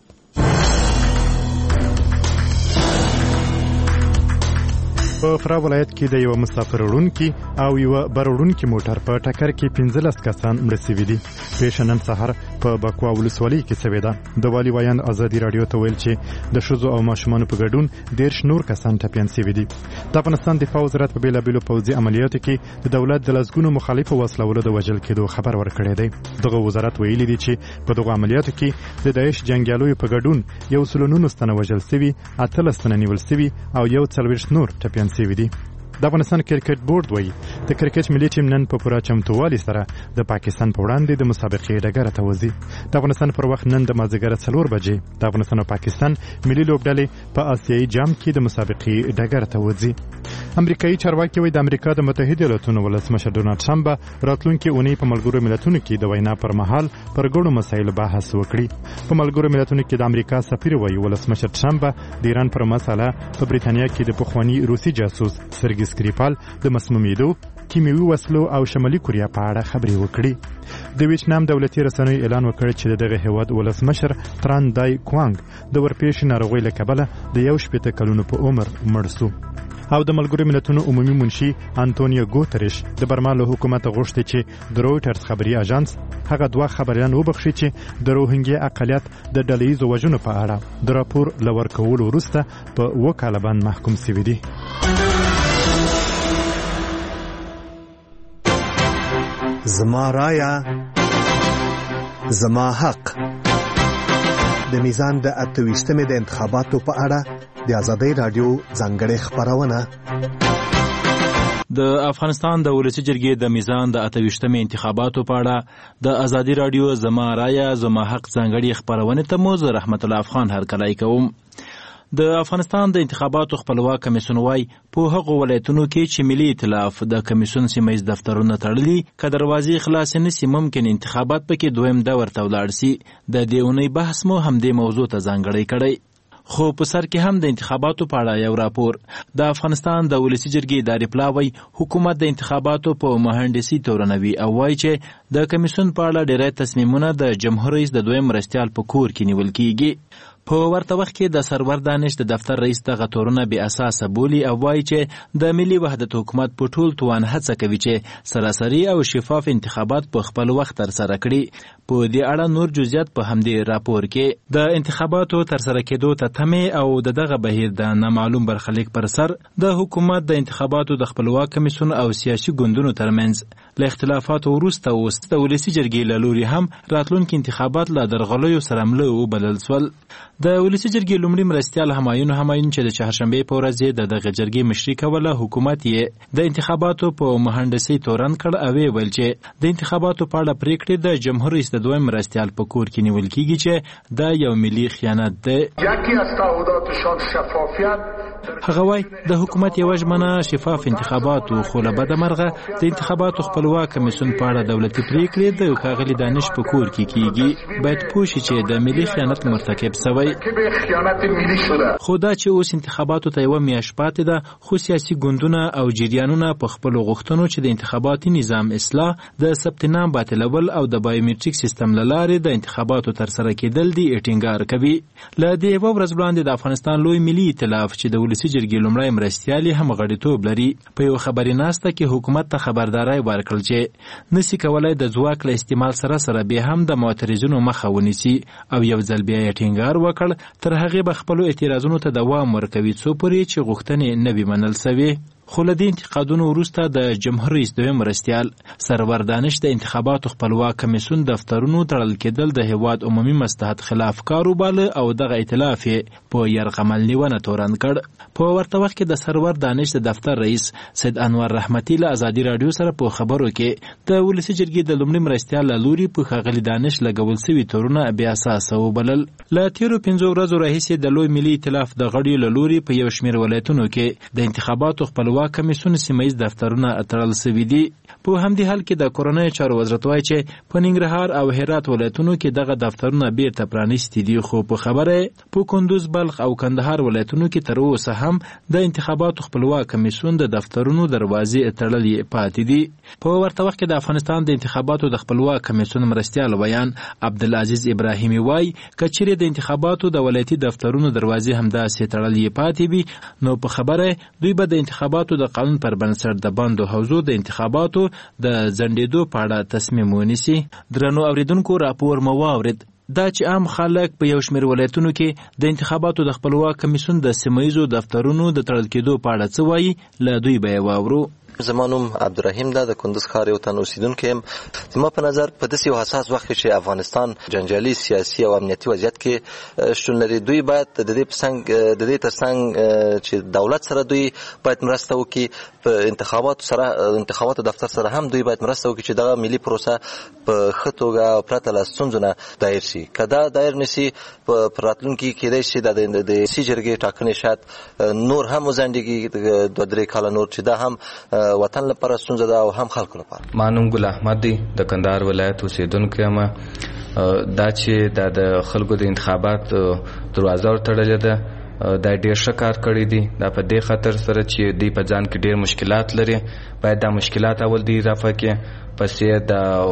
په فراه ولایت کې د یو مسافر وړونکي او یو بر وړونکي موټر په ټکر کې پنځلس کسان مړه شوي دي. پیښه نن سهار په بکوا ولسوالۍ کې شوې ده. د والي ویاند ازادي راډیو ته ویل چې د ښځو او ماشومانو په ګډون دېرش نور کسان ټپیان شوي دي. د افغانستان دفاع وزارت په بېلابېلو پوځي عملیاتو کې د دولت د لسګونو مخالفو وسلوالو د وژل کېدو خبر ورکړی دی. دغه وزارت ویلي دی چې په دغو عملیاتو کې د داعش جنګیالیو په ګډون یو سل و نولس تنه وژل شوي، اتلس تنه نیول شوي او یو څلوېښت نور ټپیان شوي دي. د افغانستان کرکټ بورډ وایي د کرکټ ملي ټیم نن په پوره چمتووالي سره د پاکستان په وړاندې د مسابقې ډګر ته وځي. د افغانستان پر وخت نن د مازدیګر څلور بجې د افغانستان او پاکستان ملي لوبډلې په آسیایي جام کې د مسابقې ډګر ته وځي. امریکایي چارواکي وایي د امریکا د متحده ایالاتونو ولسمشر ډونالډ ټرمپ به راتلونکي اونۍ په ملګرو ملتونو کې د وینا پر مهال پر ګڼو مسایلو بحث وکړي. په ملګرو ملتونو کې د امریکا سفیر وایي ولسمشر ټرمپ به د ایران پر مسله په بریتانیا کې د پخواني روسي جاسوس سرګي سکریپال د مسمومیدو، کیمیاوي وسلو او شمالي کوریا په اړه خبرې وکړي. د ویتنام دولتي رسنیو اعلان وکړ چې دغه هیواد ولسمشر تران دای کوانګ د ورپېښې ناروغۍ له کبله د یو شپېته کلونو په عمر مړ شو. او د ملګرو ملتونو عمومي منشي انټونیو ګوتریش د برما له حکومته غوښتي چې د رویټرز خبري اژانس هغه دوه خبریان وبخښي چې د روهینګیا اقلیت د ډلهییزو وژنو په اړه د راپور له ورکولو وروسته په اووه کاله باندې محکوم شوي دي. زما رایه زما حق د میزان د اته ویشتمې د انتخاباتو په اړه د ازادۍ راډیو ځانګړې خپرونه. د افغانستان د ولسي جرګې د میزان د اته ویشتمې انتخاباتو په اړه د ازادي راډیو زما رایه زما حق ځانګړې خپرونه ته مو زه رحمت الله افغان هرکلی کوم. د افغانستان د انتخاباتو خپلواک کمیسیون وایي په هغو ولایتونو کې چې ملي ائتلاف د کمیسیون سیمه ییز دفترونه تړلي که دروازې خلاصې نه سي ممکن انتخابات پکې دویم دور ته ولاړ سي. د دې اونۍ بحث مو همدې موضوع ته ځانګړی کړی. خو په سر کې هم د انتخاباتو په اړه یو راپور. د افغانستان د ولسي جرګې ادارې پلاوی حکومت د انتخاباتو په مهندسي تورنوي او وایي چې د کمیسیون په اړه ډېری تصمیمونه د جمهور رئیس د دویم مرستیال په کور کې نیول کیږي. په ورته وخت کې د سرور دانش د دفتر رئیس دغه تورونه بې اساسه بولي او وایي چې د ملي وحدت حکومت په ټول توان هڅه کوي چې سراسري او شفاف انتخابات په خپل وخت ترسره کړي. په دې اړه نور جزئیات په همدې راپور کې. د انتخاباتو ترسره کېدو ته تمې او د دغه بهیر د نامعلوم برخلیک پر سر د حکومت د انتخاباتو د خپلواک کمیسیون او سیاسي ګوندونو ترمنځ له اختلافاتو وروسته اوس د ولسي جرګې له لوري هم راتلونکي انتخابات له درغلیو سره مله وبلل سول. د ولسي جرګې لومړي مرستیال همایون همایون چې د چهارشنبې په ورځ د دغه جرګې مشري کوله حکومت یې د انتخاباتو په مهندسي تورن کړ او ویل چې د انتخاباتو په اړه پریکړې د جمهور رئیس د دویم مرستیال په کور کې نیول کیږي چې دا یو ملي خیانت دی. هغه وایي د حکومت یوه ژمنه شفاف انتخابات و خو له بده مرغه د انتخاباتو خپلواک کمیسیون په اړه دولتي پریکړې د ښاغلي دانش په کور کې کیږي. باید پوه شي چې د ملي خیانت مرتکب سوی. خو دا چې اوس انتخاباتو ته یوه میاشت پاتې ده خو سیاسي ګوندونه او جریانونه په خپلو غوښتنو چې د انتخاباتي نظام اصلاح د ثبت نام باطلول او د بایومټریک سیستم له لارې د انتخاباتو ترسره کېدل دي ټینګار کوي. له دې یوه ورځ وړاندې د افغانستان لوی ملي ائتلاف چې د ولسي جرګې لومړی مرستیال هم غړیتوب لري. په یو خبري ناسته کې حکومت ته خبرداری ورکړل چې نسی کولای د ځواک له استعمال سره سره به هم د معترضینو مخه ونیسي او یو ځل بیا یې ټینګار وکړ تر هغې به خپلو اعتراضونو ته دوام ورکوي څو پورې چې غوښتنې نه وي منل سوې. خو له دې انتقادونو وروسته د جمهور رئیس دویم مرستیال سرور دانش د انتخاباتو خپلواک کمیسیون دفترونو تړل کېدل د هیواد عمومي مصلحت خلاف کار وباله او دغه ائتلاف یې په یرغمل نیونه تورن کړ. په ورته وخت کې د سرور دانش د دفتر رئیس سید انور رحمتي له ازادي راډیو سره په خبرو کې د ولسي جرګې د لومړي مرستیال له لوري په ښاغلي دانش لګول سوي تورونه بې اساسه وبلل. له تېرو پنځو ورځو راهیسې د لوی ملي ائتلاف د غړیو له لوري په یو شمېر ولایتونو کې د انتخاباتو خپلواک کمیسیون سیمه ییز دفترونه تړل سوي دي. په همدې حال کې د کورنۍ چارو وزارت وایي چې په ننګرهار او هرات ولایتونو کې دغه دفترونه بیرته پرانیستي دي، خو په خبره په کندوز، بلخ او کندهار ولایتونو کې تر اوسه هم د انتخاباتو خپلواک کمیسیون د دفترونو دروازې تړلې پاتې دي. په ورته وخت کې د افغانستان د انتخاباتو د خپلواک کمیسیون مرستیال ویان عبدالعزیز ابراهیمي وایي که چیرې د انتخاباتو د ولایتي دفترونو دروازې همداسې تړلې پاتې وي نو په خبره دوی به د انتخاباتو د قانون پر بنسټ د بندو حوزو د انتخاباتو د ځنډېدو په اړه تصمیم ونیسي. درنو اوریدونکو راپور مو واورید دا چې عام خلک په یو شمېر ولایتونو کې د انتخاباتو د خپلواک کمیسیون د سیمه ییزو دفترونو د تړل کېدو په اړه څه وایي له دوی به یې واورو. زما نوم عبدالرحیم ده، د کندوز ښار یو تن اوسیدونکی یم. زما په نظر په داسې یو حساس وخت کې چې افغانستان جنجالي سیاسي او امنیتي وضعیت کې شتون لري، دوی باید د دې څنګ د دې ترڅنګ چې دولت سره دوی باید مرسته وکړي، په انتخاباتو سره انتخاباتو دفتر سره هم دوی باید مرسته وکړي چې دغه ملي پروسه په ښه توګه پرته له ستونزو نه دایر شي. که دا دایر نه شي په راتلونکي کېدای شي د سي جرګې ټاکنې شاید نور هم وځنډېږي، دوه درې کاله نور، چې دا هم وطن لپاره ستونزه ده او هم خلکو لپاره. ما نوم ګل احمد دی، د کندهار ولایت اوسیدونکی یم. دا چې دا د خلکو د انتخابات دروازه ورتړلې ده دا ډېر ښه کار کړی دی. دا په دې خاطر سره چې دوی په ځان کې ډېر مشکلات لري، باید دا مشکلات اول دوی رفع کړي، پسې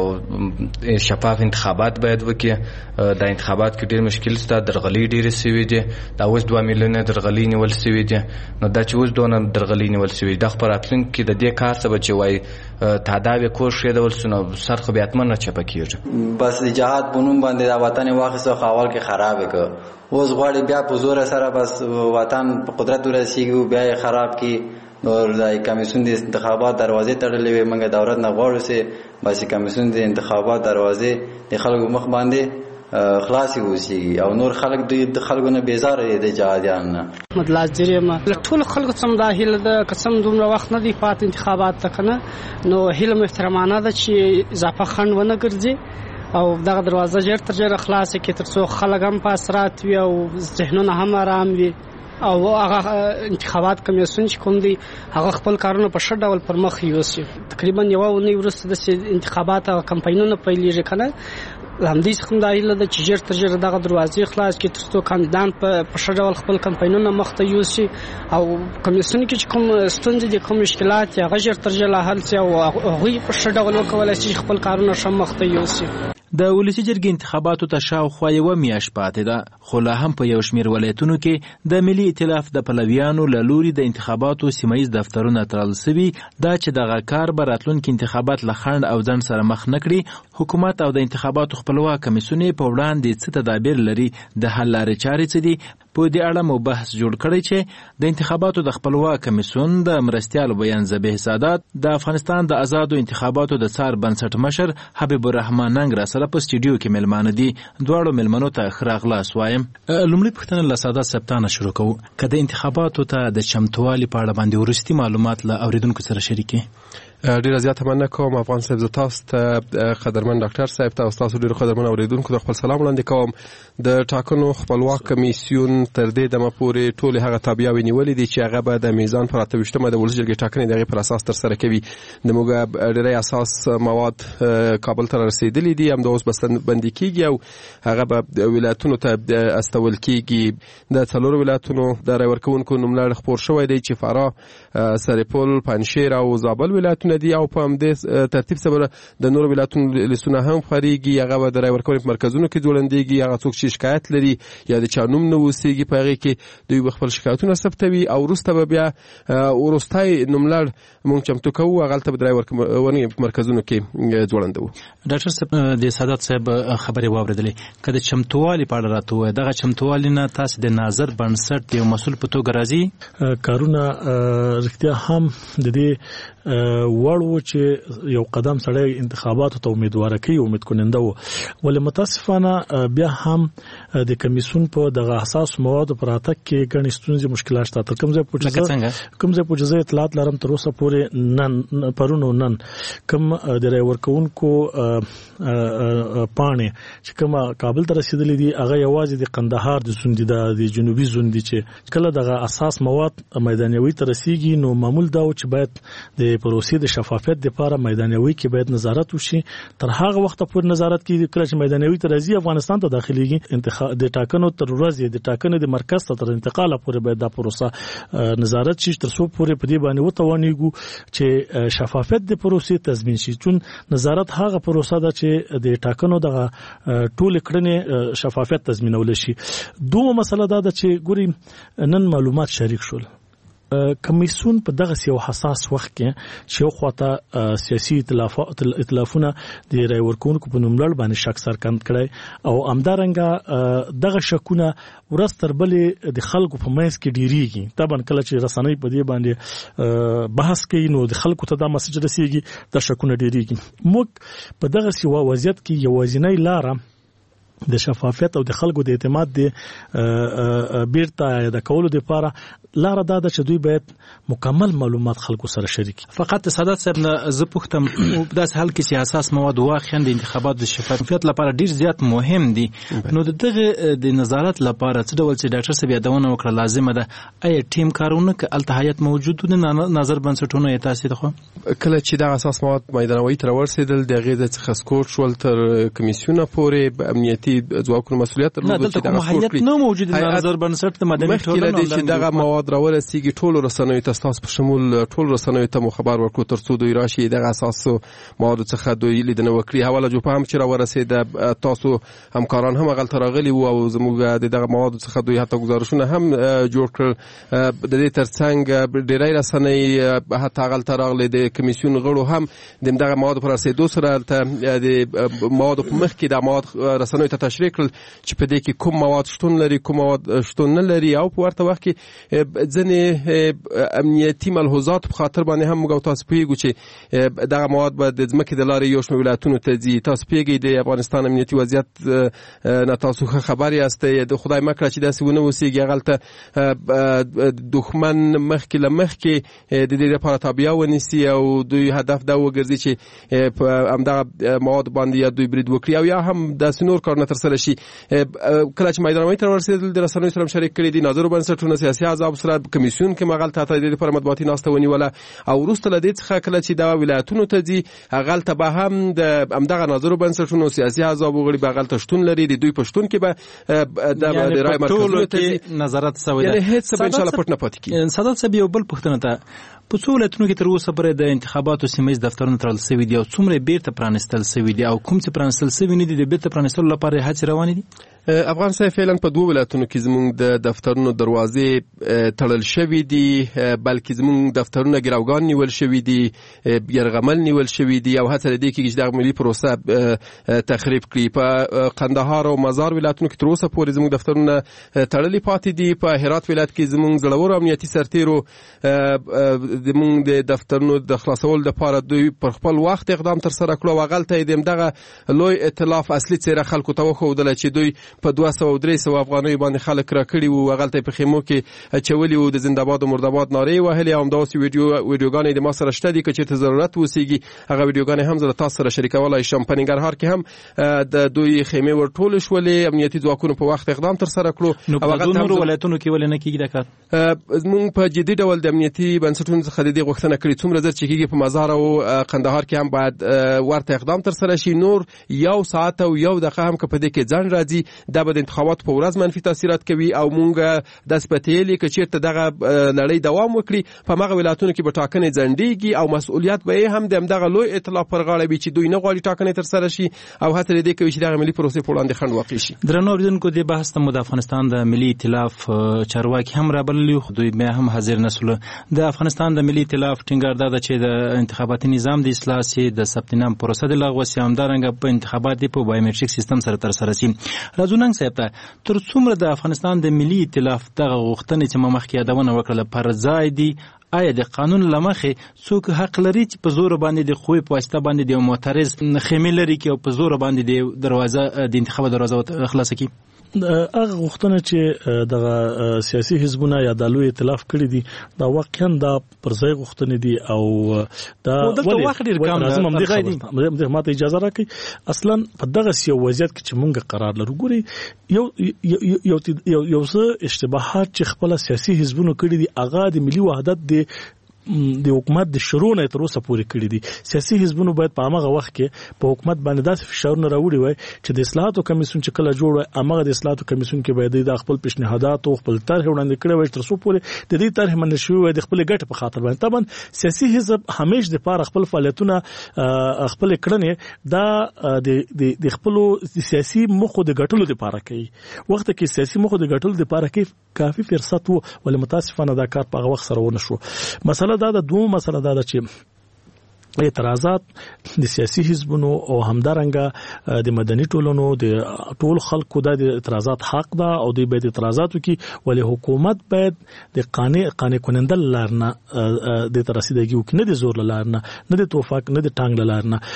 د شفاف انتخابات باید وکړي. د انتخابات کې ډېر مشکل شته، درغلۍ ډېرې سوي دي. دا اوس دوه میلیونه درغلۍ نیول سوي دي. نو دا چې اوس دونه درغلۍ نیول سوي دا خو په راتلونکي کې د دې کار څه به چې وایي تعداد یې کښېښودل سو نو سر خو بیا حتما نه چپه کېږي. بس د جهاد په نوم باندې دا وطن یې واخیست او اول کې خراب یې کړ. اوس غواړي بیا په زوره سره بس وطن په قدرت ورسېږي، بیا یې خراب کړي. نور د کمیسیون د انتخابات دروازې تړلې وي، موږ دولت نه غواړو چې بس کمیسیون د انتخابات دروازې د خلکو مخ باندې خلاصي وځي او نور خلک د خلکو نه بیزاره دي د جهادیان نه. محمد لاجری ما ټول خلکو څم دا هیله ده قسم دومره وخت نه دی پات انتخابات ته کنه نو هیله محترمانه ده چې اضافه خند ونه ګرځي او دغه دروازه ژر تر ژره خلاصه کړي ترڅو خلک هم په اسرات وي او ذهنونه هم آرام وي او هغه انتخابات کمیسیون چې کوم دی هغه خپل کارونه په ښه ډول پر مخ یوسي. تقریبا یوه اونۍ وروسته د انتخابات او کمپاینونه پیلېږي کنه همدې څخه دا هیله ده چې ژر تر ژره دغه دروازې خلاص کړي ترڅو کاندیدان په ښه ډول خپل کمپاینونه مخته یوسي او کمیسیون کې چې کوم ستونزې دي کوم مشکلات دي هغه ژر تر ژره حل شي او هغوی په ښه ډول وکولی شي چې خپل کارونه ښه مخته یوسي. د ولسي جرګې انتخاباتو ته شاوخوا یوه میاشت پاتې ده، خو لا هم په یو شمېر ولایتونو کې د ملي ائتلاف د پلویانو له لوري د انتخاباتو سیمه ییز دفترونه تړل سوي. دا چې دغه کار به راتلونکي انتخابات له خنډ او ځنډ سره مخ نه کړي. حکومت او د انتخاباتو خپلواک کمیسیون په وړاندې څه تدابیر لري، د حل لارې چارې څه دي. په دې اړه مو بحث جوړ کړی چې د انتخاباتو د خپلواک کمیسیون د مرستیال بیان ذبیح سادات، د افغانستان د آزادو انتخاباتو د څار بنسټ مشر حبیب الرحمن ننګ را سره په سټوډیو کې مېلمانه دي. دواړو مېلمنو ته ښه راغلاست وایم. لومړی پوښتنه له سادات صاحب نه شروع کوو، که د انتخاباتو ته د چمتووالي په اړه باندې وروستي معلومات له اوریدونکو سره شریکې. ډیره زیاته مننه کوم افغان صاحب، زه تاسو ته قدرمن ډاکټر صاحب ته او تاسو ډیرو قدرمن اوریدونکو ته خپل سلام وړاندې کوم. د ټاکنو خپلواک کمیسیون تر دې دمه پورې ټولې هغه تابعیاوې نیولې دي چې هغه به د میزان پر اته ویشتمه د ولسي جرګې ټاکنې د هغې پر اساس ترسره کوي. د موږ ډېری اساس مواد کابل ته رسېدلي دي، همدا اوس بندي کېږي او هغه به ولایتونو ته استول کېږي. د څلورو ولایتونو د رای ورکوونکو نوملړ خپور شوی دی چې فراه، سرپل، پنجشیر او زابل ولایتونه لیستونه دي او په همدې ترتیب سره د نورو ولایتونو لیستونه هم خوريږي. هغه به د رای ورکونې په مرکزونو کې جوړندېږي. هغه څوک چې شکایت لري یا د چا نوم نه اوسېږي په هغې کې دوی به خپل شکایتونه ثبتوي او وروسته به بیا وروستی نوملړ موږ چمتو کوو. هغلته به د رای ورکونې په مرکزونو کې جوړندوو. ډاکټر صاحب د سعادت صاحب خبرې واورېدلې که د چمتووالي په اړه راته ووایه دغه چمتووالي نه تاسې د ناظر بنسټ د یو مسؤل په توګه راځي کارونه رښتیا هم د دې وړ و چې یو قدم سړی انتخاباتو ته امیدواره کوي امید کننده و ولې متاسفانه بیا هم د کمیسیون په دغه حساس موادو پر اتک کې ګڼې ستونزې مشکلات شته. تر کوم ځای پورې کوم ځای پورې زه اطلاعات لرم تر اوسه پورې نن پرونو نن کوم د رای ورکوونکو پاڼې چې کوم کابل ته رسیدلې دي هغه یوازې د قندهار د زون دي د جنوبي زون دي چې کله دغه اساس مواد میدانیوي ته رسیږي نو معمول دا چې باید د پروسې د شفافیت لپاره میدانیوي کې باید نظارت وشي. تر هغه وخت پورې نظارت کې کله چې میدانیوي ته راځي افغانستان ته داخليږي انتخاب د ټاکنو تر ورځې د ټاکنې د مرکز ته تر انتقال پورې باید دا پروسه نظارت شي تر څو پورې په دې باندې وتوانیږي چې شفافیت د پروسې تضمین شي. چون نظارت هغه پروسه ده چې د ټاکنو دغه ټول کړنې شفافیت تضمینول شي. دوه مسله دا ده چې ګوري نن معلومات شریک شول کمیسیون په دغه یو حساس وخت کې چې یو خواته سیاسي ائتلافونه د رای ورکوونکو په نوملړ باندې شک څرګند کړي او همدارنګه دغه شکونه ورځ تر بلې د خلکو په منځ کې ډیریږي. طبعا کله چې رسنۍ په دې باندې بحث کوي نو د خلکو ته دا مسج رسیږي د شکونه ډیریږي. موږ په دغه یو وضعیت کې یوازینی لاره د شفافیت او د خلکو د اعتماد د بیرته د کولو لپاره لاره دا ده چې دوی باید مکمل معلومات خلکو سره شریک. فقط سعادت صاحب نه زه پوښتم په داسې حال کې چې اساس مواد واقعا د انتخاباتو د شفافیت لپاره ډیر زیات مهم دي نو دغه د نظارت لپاره څه ډول چې ډاکټر صاحب یادونه وکړه لازمه ده آیا ټیم کارونه ک التهایت موجود دي نظر بنسټونه یې تاسو ته خو کله چې د اساس مواد میدانوي تر ورسېدل د غیزه څخه سکوټ شول تر کمیسیونه پورې امنیتي ځواکونو مسؤلیت درلود چې دغه هیئت نه موجود د نظر بنسټ د مدني ټولنې چې دغه مواد راورسیږي ټول رسنوي ته تاسو په شمول ټول رسنوي ته خبر ورکړو تر څو دوی راشي دغه اساس مواد څخه دوی لیدنه وکړي. حواله جو په هم چې راورسېد تاسو همکاران هم غلط راغلي وو او زموږ دغه مواد څخه دوی حتی گزارشونه هم جوړ کړل. د دې ترڅنګ ډېری رسنۍ حتی غلط راغلي د کمیسیون غړو هم دغه مواد پر رسیدو سره د مواد په مخ کې د مواد رسنوي ته تشریح کړل چې په دې کې کوم مواد شتون لري کوم مواد شتون نه لري او په ورته وخت کې ځنې امنیتي ملحوظات په خاطر باندې هم موږ تاسو پیګو چې دغه مواد به د ځمکې د لارې یو شمېر ولایتونو ته ځي. تاسو پیګی د افغانستان امنیتي وضعیت نه تاسو خبر یاستئ د خدای مکړه چې داسې ونه وسیږي هغلته دښمن مخکې له مخکې د دې لپاره تابعه ونیسي او دوی هدف دا وګرځي چې په همدغه مواد باندې یا دوی برید وکړي او یا هم داسې نور کارونه ترسره شي. کله چې میدانوي ته ورسېدل د رسنیو سره شریک کړي دي ناظرو بنسټونو سیاسي احزاب سره کمیسیون کې مغلطه ته د لپاره مطبوعاتي ناسته ونیوله او وروسته له دې څخه کله چې دا ولایتونو ته ځي هغلته به هم د همدغه ناظرو بنسټونو سیاسي احزاب غړي به هغلته شتون لري د دوی په شتون کې به د رای مرکزونو ته نظارت شوی دی. یعنی هیڅ څه به ان شاء الله پټ نه پاتې کیږي. سعادت صاحب یو بل پوښتنه ده په څو ولایتونو کې تر اوسه پورې د انتخاباتو سیمه دفترونه تړل شوي دي او څومره بیرته پرانستل شوي دي او کوم چې پرانستل شوي نه دي د بیرته پرانستلو لپاره هڅې روانې دي؟ افغانستان فعلا په دوه ولایتونو کې زموږ د دفترونو دروازې تړل شوي دي بلکې زموږ دفترونه ګراوګان نیول شوي دي یرغمل نیول شوي دي او هڅه لري چې دغه ملي پروسه تخریب کړي. په قندهار او مزار ولایتونو کې تر اوسه پورې زموږ دفترونه تړلي پاتې دي. په هرات ولایت کې زموږ زړور امنیتي سرتیرو زموږ د دفترونو د خلاصول لپاره دوی پر خپل وخت اقدام تر سره کړو. هغلته د دغه لوی ائتلاف اصلي څیره خلکو ته وښودله چې دوی په دوه سوه او درې سوه افغانیو باندې خلک راکړي وو. هغلته په خیمو کې اچولي وو د زنده‌باد او مرده‌باد نارې وهلې او همداسې ویډیو ویډیوګانې د ما سره شته دي که چېرته ضرورت وسیږي هغه ویډیوګانې هم زه له تاسو سره شریکولی شم. په ننګرهار کې هم د دوی خیمې ورټولې شولې امنیتي ځواکونو په وخت اقدام تر سره کړو. نو په دوه نورو ولایتونو کې ولې نه کېږي دا کار؟ زموږ په جدي ډول د امنیتي بنسټونو څخه د دې غوښتنه کړې څومره زر چې کېږي په مزار او قندهار کې هم باید ورته اقدام تر سره شي. نور یو ساعت او یو دقیقه هم که په دې کې ځنډ راځي دا به د انتخاباتو په ورځ منفي تاثیرات کوي او مونږ داسې پتیلې که چیرته دغه لړۍ دوام وکړي په هغه ولایتونو کې به ټاکنې ځنډېږي او مسؤلیت به هم د همدغه لوی ائتلاف پر غاړه وي چې دوی نه غواړي ټاکنې ترسره شي او هڅه دې کوي چې دغه ملي پروسې په وړاندې خنډ واقع شي. درنو اوریدونکو دې بحث ته مو د افغانستان د ملي ائتلاف چارواکي هم رابللي خو دوی بیا هم حاضر نه سول. د افغانستان د ملي ائتلاف ټینګار دا ده چې د انتخاباتي نظام د اصلاح سي د ثبت نام پروسه د لغوه سي همدارنګه په انتخابات په بایومټریک سیستم سره ترسره سي. راځوننګ صاحب ته تر څومره د افغانستان د ملي ائتلاف دغه غوښتنې چې مخکې یادونه وکړه پر ځای دي آیا د قانون لمخې څوک حق لري چې په زور باندې د خوې په واسطه باندې د معترض خېمې لري کې او په زور باندې د دروازه د انتخاب دروازه خلاص کړي؟ هغه غوښتنه چې دغه سیاسي حزبونه یا د لوی ائتلاف کړی دي دا واقعا دا پر ځای غوښتنې دي او دا ولې وخت ډیر کم ده. ماته اجازه راکړئ اصلا په دغه سیاسي وضعیت کې چې مونږ قرار لرو ګوري یو یو یو یو څه اشتباهات چې خپل سیاسي حزبونه کړی دي هغه د ملي وحدت د د حکومت د شروع نه تر اوسه پورې کړی دي. سیاسي حزبونو باید په هغه وخت کې په حکومت باندې داسې فشارونه راوړي وای چې د اصلاحاتو کمیسیون چې کله جوړ وای هغه د اصلاحاتو کمیسیون کې باید د خپل پیشنهادات او خپل طرح وړاندې کړي وای تر څو پورې د دې طرح منل شوی وای د خپل ګټه په خاطر باندې. طبعا سیاسي حزب همیش د پاره خپل فعالیتونه خپل کړنې دا د د خپل سیاسي مخو د ګټلو لپاره کوي. وخت کې سیاسي مخو د ګټلو لپاره کوي کافي فرصت وو ولې متاسفانه دا کار په هغه وخت سره ونه شو. مسله دا د دوه مسله دا چې اعتراضات د سیاسي حزبونو او همدارنګه د مدني ټولنو د ټول خلکو د اعتراضات حق ده او د باید اعتراضاتو کې ولې حکومت باید د قانع قانع کننده لارنه د ترسیدګي وکړي نه د زور لارنه نه د توفاق نه د ټانګ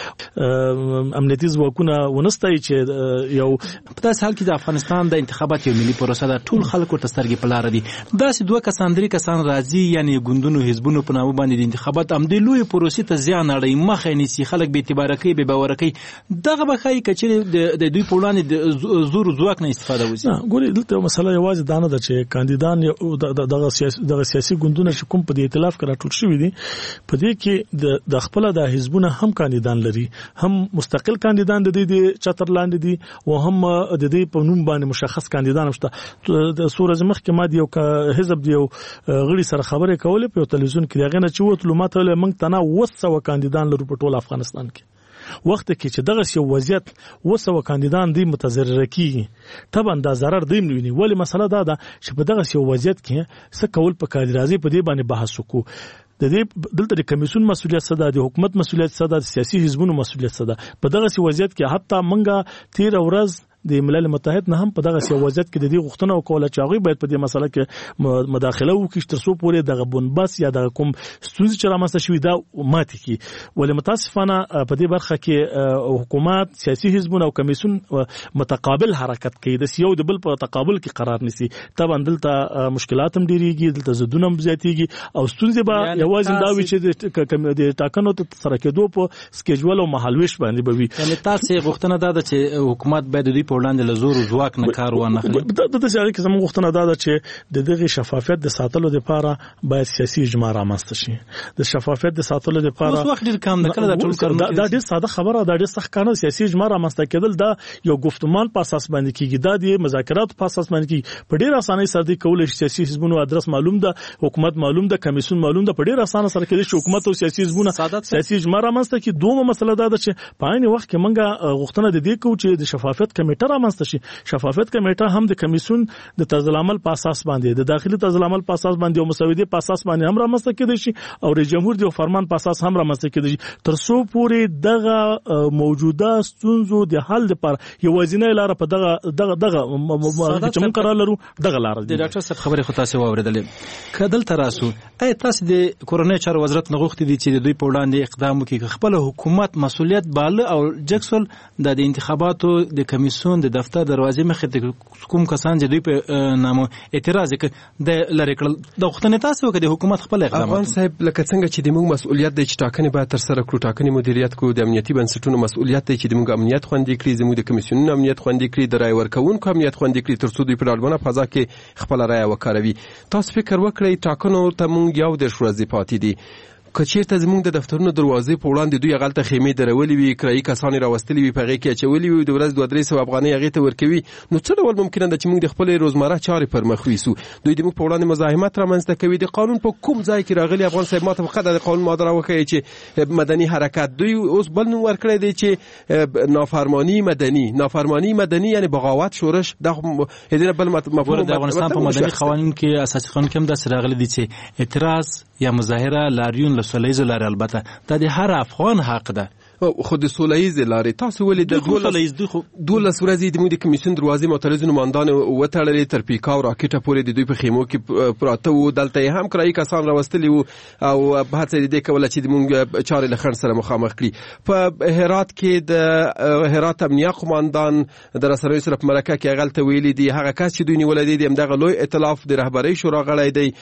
لارنه امنیتي ځواکونه ونستای چې یو په داس حال کې د افغانستان د انتخابات یو ملي پروسه د ټول خلکو تسترګي په لار دي داسې دوه کسان درې کسان راځي یعنی ګوندونو حزبونو په نامه باندې د انتخابات هم د لوی پروسې ته زیان نړۍ مخه نیسي خلک به اعتبار کوي به باور کوي دغه به خای کچې د دوی په وړاندې د زور زواک نه استفاده وشي. ګوري دلته مسله یوازې دانه ده چې کاندیدان دغه سیاسي دغه سیاسي ګوندونه چې کوم په دې ائتلاف کې راټول شوی دي په دې کې د خپل د حزبونه هم کاندیدان لري هم مستقل کاندیدان د دې د چتر لاندې دي او هم د دې په نوم باندې مشخص کاندیدان شته. د سورج مخ کې ما دی یو حزب دی یو غړي سره خبرې کولې په تلویزیون کې دغه نه چې وته معلومات له موږ تنه وسو کاندیدان لرو په ټول افغانستان کې. وخت کې چې دغه یو وضعیت وسو کاندیدان دی متضرر کیږي طبعا دا ضرر دی نه ولی مسله دا ده چې په دغه یو وضعیت کې څه کول په کار راځي په دې باندې بحث وکړو. د دې دلته د کمیسیون مسولیت څه ده د حکومت مسولیت څه ده د سیاسي حزبونو مسولیت څه ده. په دغه وضعیت کې حتی منګه تیر ورځ د ملل متحد نه هم په دغه سیاسي وضعیت کې د دې غوښتنه وکوله چې هغه باید په دې مسله کې مداخله وکړي تر څو پورې د بنبس یا د کوم ستونزې چې رامنځته شوې دا ماتې کی. ولې متاسفانه په دې برخه کې حکومت سیاسي حزبونه او کمیسیون متقابل حرکت کوي د یو د بل په تقابل کې قرار نیسي. طبعا دلته مشکلات هم ډیریږي دلته زدونه هم زیاتېږي او ستونزې به یوازې دا وي چې د ټاکنو ته سره کېدو په سکیجول او مهالويش باندې به وي. یعنی تاسو غوښتنه دا ده چې حکومت باید دوی په وړاندې له زور او ځواک نه کار وانخلي. د دې ځای کې زموږ غوښتنه دا ده چې د دغه شفافیت د ساتلو لپاره باید سیاسي اجماع رامنځته شي. د شفافیت د ساتلو لپاره اوس وخت ډیر کم نه کړه د ټول کار دا ډیر ساده خبره ده ډیر سخت کار سیاسي اجماع رامنځته کېدل دا یو گفتمان په اساس باندې کیږي دا د مذاکرات په اساس باندې کیږي. په ډیر اسانۍ سره د کول سیاسي حزبونو ادرس معلوم ده حکومت معلوم ده کمیسیون معلوم ده په ډیر اسانه سره کېږي چې حکومت او سیاسي حزبونه سیاسي اجماع رامنځته کړي. دومره مسله ده چې په عین وخت کې منګه غوښتنه د دې کوو چې د شفافیت کمیټه رامنځته شي. شفافیت کمیټه هم د کمیسیون د طرز العمل په اساس باندې د داخلي طرز العمل په اساس باندې او مسودې په اساس باندې هم رامنځته کېدای شي او رئیس جمهور د فرمان په اساس هم رامنځته کېدای شي تر څو پورې دغه موجوده ستونزو د حل لپاره یو ځینې لار په دغه دغه دغه چې موږ قرار لرو دغه لار دی. ډاکټر صاحب خبرې خو تاسو واوریدلې کدل تراسو اي تاسو د کورونای چارو وزارت نغښتې دي چې د دوی په وړاندې اقدام وکړي خپل حکومت مسؤلیت باله او جکسل د انتخاباتو د کمیسیون د دفتر دروازې مخې کوم کسان چې دوی په نامو اعتراض وکړي د لری کړل د وختنه تاسو وکړي د حکومت خپل اقدامات. افغان صاحب لکه څنګه چې د موږ مسؤلیت دی چې ټاکنې باید تر سره کړو ټاکنې مدیریت کوو د امنیتي بنسټونو مسؤلیت دی چې د موږ امنیت خوندي کړي زموږ د کمیسیونونو امنیت خوندي کړي د رای ورکوونکو امنیت خوندي کړي تر څو دوی په ډاډمنه فضا کې خپل رای وکاروي. تاسو فکر وکړئ ټاکنو ته موږ یو د ورځې پاتې دي کچیرته زموږ د دفترونو دروازې په وړاندې دوی هغلته خیمې درولې وي، کرایي کسان یې راوستلي وي، په هغې کې اچولي وي، د ورځې دوه درې سوه افغانۍ هغې ته ورکوي، نو څه ډول ممکنه ده چې موږ د خپلې روزمره چارې پر مخ ویسو؟ دوی د موږ په وړاندې مزاحمت رامنځته کوي. د قانون په کوم ځای کې راغلي افغان صاحب ماته فقط د قانون ماده راوښیي چې مدني حرکت، دوی اوس بل نوم ورکړی دی چې نافرمانی مدني. نافرمانی مدني یعنی بغاوت، شورش. د بل مفهوم د افغانستان په مدني قوانین کې اساسي قانون کې هم داسې راغلي دي چې اعتراض یا مظاهره لاریون له سوله ییزو لارې، البته دا د هر افغان حق ده. خو د سوله ییزې لارې تاسو ولې د دولس ورځې د موږ د کمیسیون دروازې معترضو نمایندان وتړلې، تر پیکا او راکټه پورې د دوی په خیمو کې پراته وو. دلته یې هم کرایي کسان راوستلي وو او هڅه یې دې کوله چې موږ چارې له خنډ سره مخامخ کړي. په هرات کې د هرات امنیه قماندان د رسنیو سره په مرکه کې هغلته ویلي دي هغه کس چې دوی نیولی دی د همدغه لوی ائتلاف د رهبرۍ شورا غړی دی،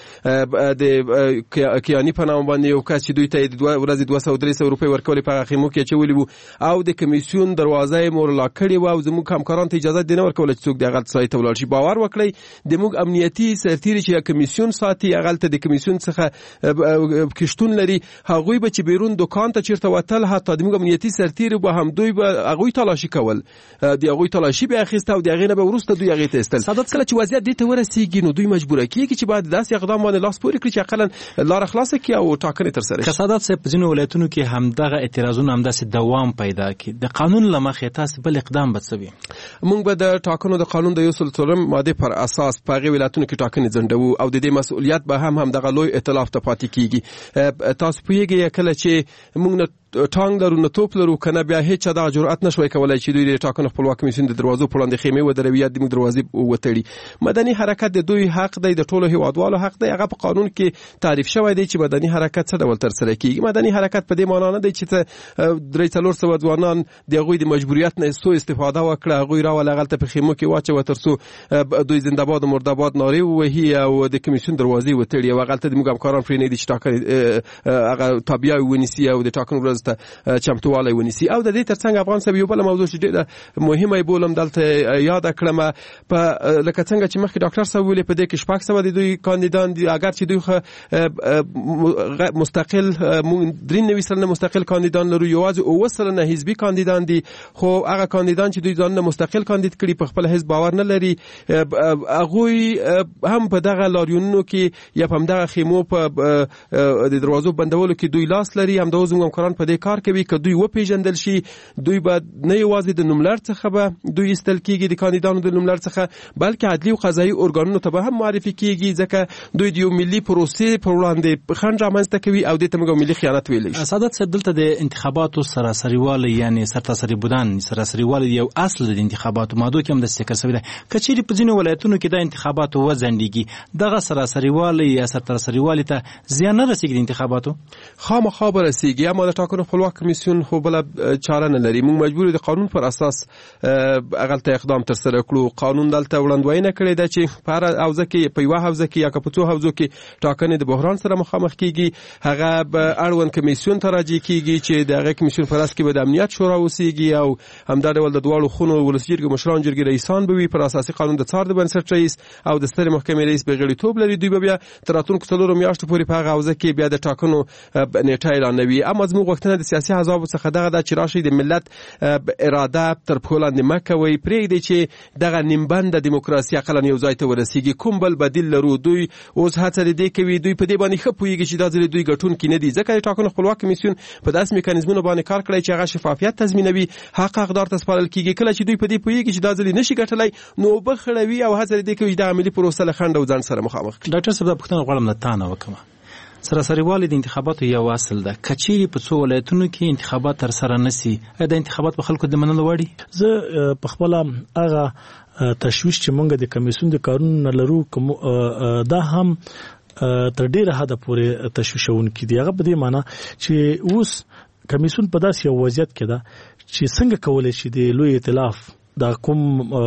د کیاني په نامه باندې یو کس چې دوی ته د ورځې دوه سوه درې سوه روپۍ ورکولې په هغه خیمو کې چولی وو او د کمیسیون دروازه یې مورلا کړې وه او زموږ همکارانو ته اجازه دې نه ورکوله چې څوک د هغلته ځای ته ولاړ شي. باور وکړئ د موږ امنیتي سرتیري چې کمیسیون ساتي هغلته د کمیسیون څخه کشتون لري، هغوی به چې بیرون دکان ته چېرته وتل حتی د موږ امنیتي سرتیري به هم دوی به هغوی تلاشي کول، د هغوی تلاشي به اخیسته او د هغې نه به وروسته دوی هغې ته ایستل. سعادت کله چې وضعیت دې ته ورسېږي نو دوی مجبوره کېږي چې باید داسې اقدام باندې لاس پورې کړي چې اقلا لاره خلاصه کړي او ټاکنې ترسره شي. سعادت صاحب په ځینو ولایتونو کې همدغه اعتراضونه همداسې دوام پیدا کړي، د قانون له مخې تاسو بل اقدام به څه وي؟ موږ به د ټاکنو د قانون د یو سل څلورم مادې پر اساس په هغې ولایتونو کې ټاکنې ځنډوو او د دې مسؤلیت به هم همدغه لوی ائتلاف ته پاتې کېږي. تاسو پوهېږئ کله چې موږ نه ټانګ لرو نه توپ لرو کنه بیا هیڅ چا دغه جرأت نشوی کولی چې دوی د ټاکنو خپلواک کمیسیون د دروازو په وړاندې خیمې ودروي یا زموږ دروازې وتړي. مدني حرکت د دوی حق دی، د ټولو هیوادوالو حق دی، هغه په قانون کې تعریف شوی دی چې مدني حرکت څه ډول ترسره کېږي. مدني حرکت په دې معنا نه دی چې درې څلور سوه ځوانان د هغوی د مجبوریت نه سوء استفاده وکړه، هغوی راول هغلته په خیمو کې واچوه تر څو دوی زنده‌باد او مرده‌باد نارې ووهي او د کمیسیون دروازې وتړي او هغلته د موږ همکاران پرې نه دي چې ټاکنې هغه تابعیاوې ونیسي او د ټاکنو ورځ ته توالي ونیسي. او د دې ترڅنګ افغان صاحب یو بل موضوع چې ډېره مهمه بولم دلته یاد کړم، په لکه څنګه چې مخکې ډاکټر صاحب ویلي په دې کې شپږ سوه د دوی کاندیدان دي، اگر چې دوی مستقل درې نوي سلنه مستقل کاندیدان لرو، یوازې اووه سلنه حزبي کاندیدان دي، خو هغه کاندیدان چې دوی ځانونه مستقل کاندید کړي په خپل حزب باور نه لري، هغوی هم په دغه لاریونونو کې یا په همدغه خیمو په د دروازو بندولو کې دوی لاس لري. همدغه زموږ همکاران په دې کار کوي که دوی وپیژندل شي دوی به نه یوازې د نوملړ څخه به دوی ایستل کېږي د کاندیدانو د نوملړ څخه، بلکې عدلي او قضایي ارګانونو ته به هم معرفي کېږي، ځکه دوی د یو ملي پروسې پر وړاندې خنډ رامنځته کوي او دې ته موږ ملي خیانت ویلی شي. سعادت صاحب دلته د انتخاباتو سراسریوالی یعنی سرتاسري بودن سراسریوالی یو اصل د انتخاباتو مادو کې هم د ذکر شوی دی، که چیرې په ځینو ولایتونو کې د انتخاباتو وځنډېږي دغه سراسریوالی یا سرتاسریوالي ته زیان نه رسېږي د انتخاباتو؟ خامخا به رسېږي، اما د ټاکنو خپلواک کمیسیون خو بله چاره نه لري. موږ مجبور د قانون پر اساس هغلته اقدام ترسره کړو. قانون دلته وړاندوینه کړې ده چې په هره حوزه کې په یوه حوزه کې یا که په څو حوزو کې ټاکنې د بحران سره مخامخ کېږي، هغه به اړوند کمیسیون ته راجع کېږي چې د هغې کمیسیون په راس کې به د امنیت شورا اوسېږي او همدا ډول د دواړو خونو ولسي جرګې مشران جرګې رئیسان به وي، پر اساسي قانون د څار د بنسټ رئیس او د سترې محکمې رئیس به غړیتوب لري. دوی به بیا تر راتلونکو څلورو میاشتو پورې په هغه حوزه کې بیا د ټاکنو نیټه اعلانوي. اما زموږ غوښتنه د سیاسي احزابو څخه دغه ده چې راشي د ملت اراده تر پښو لاندې مه کوئ، پرېږدئ چې دغه نیمبنده دیموکراسي اقلا یو ځای ته ورسېږي. کوم بل بدیل لرو؟ دوی اوس هڅه د دې کوي، دوی په دې باندې ښه پوهېږي چې دا ځل دوی ګټونکي نه دي، ځکه د ټاکنو خپلواک کمیسیون په داسې میکانیزمونو باندې کار کړی چې هغه شفافیت تضمینوي، حق حقدار ته سپارل کېږي. کله چې دوی په دې پوهېږي چې دا ځل نشي ګټلی نو اوبه خړوي او هڅه د دې کوي چې د عملي پروسه له خنډ او ځنډ سره مخامخ کړي. ډاکټر صاحب دا پوښتنه غواړم له تا نه وکړم، سراسریوالی د انتخاباتو یو اصل ده، که چیرې په څو ولایتونو کې انتخابات ترسره نشي د انتخابات په خلکو د منلو وړ دي؟ زه په خپله هغه تشویش چې موږ د کمیسیون د کارونو لرو دا هم تر ډیره حده پورې تشویشونکي دي. هغه په دې معنی چې اوس کمیسیون په داسې یو وضعیت کې ده چې څنګه کولی شي د لوی ائتلاف دا کوم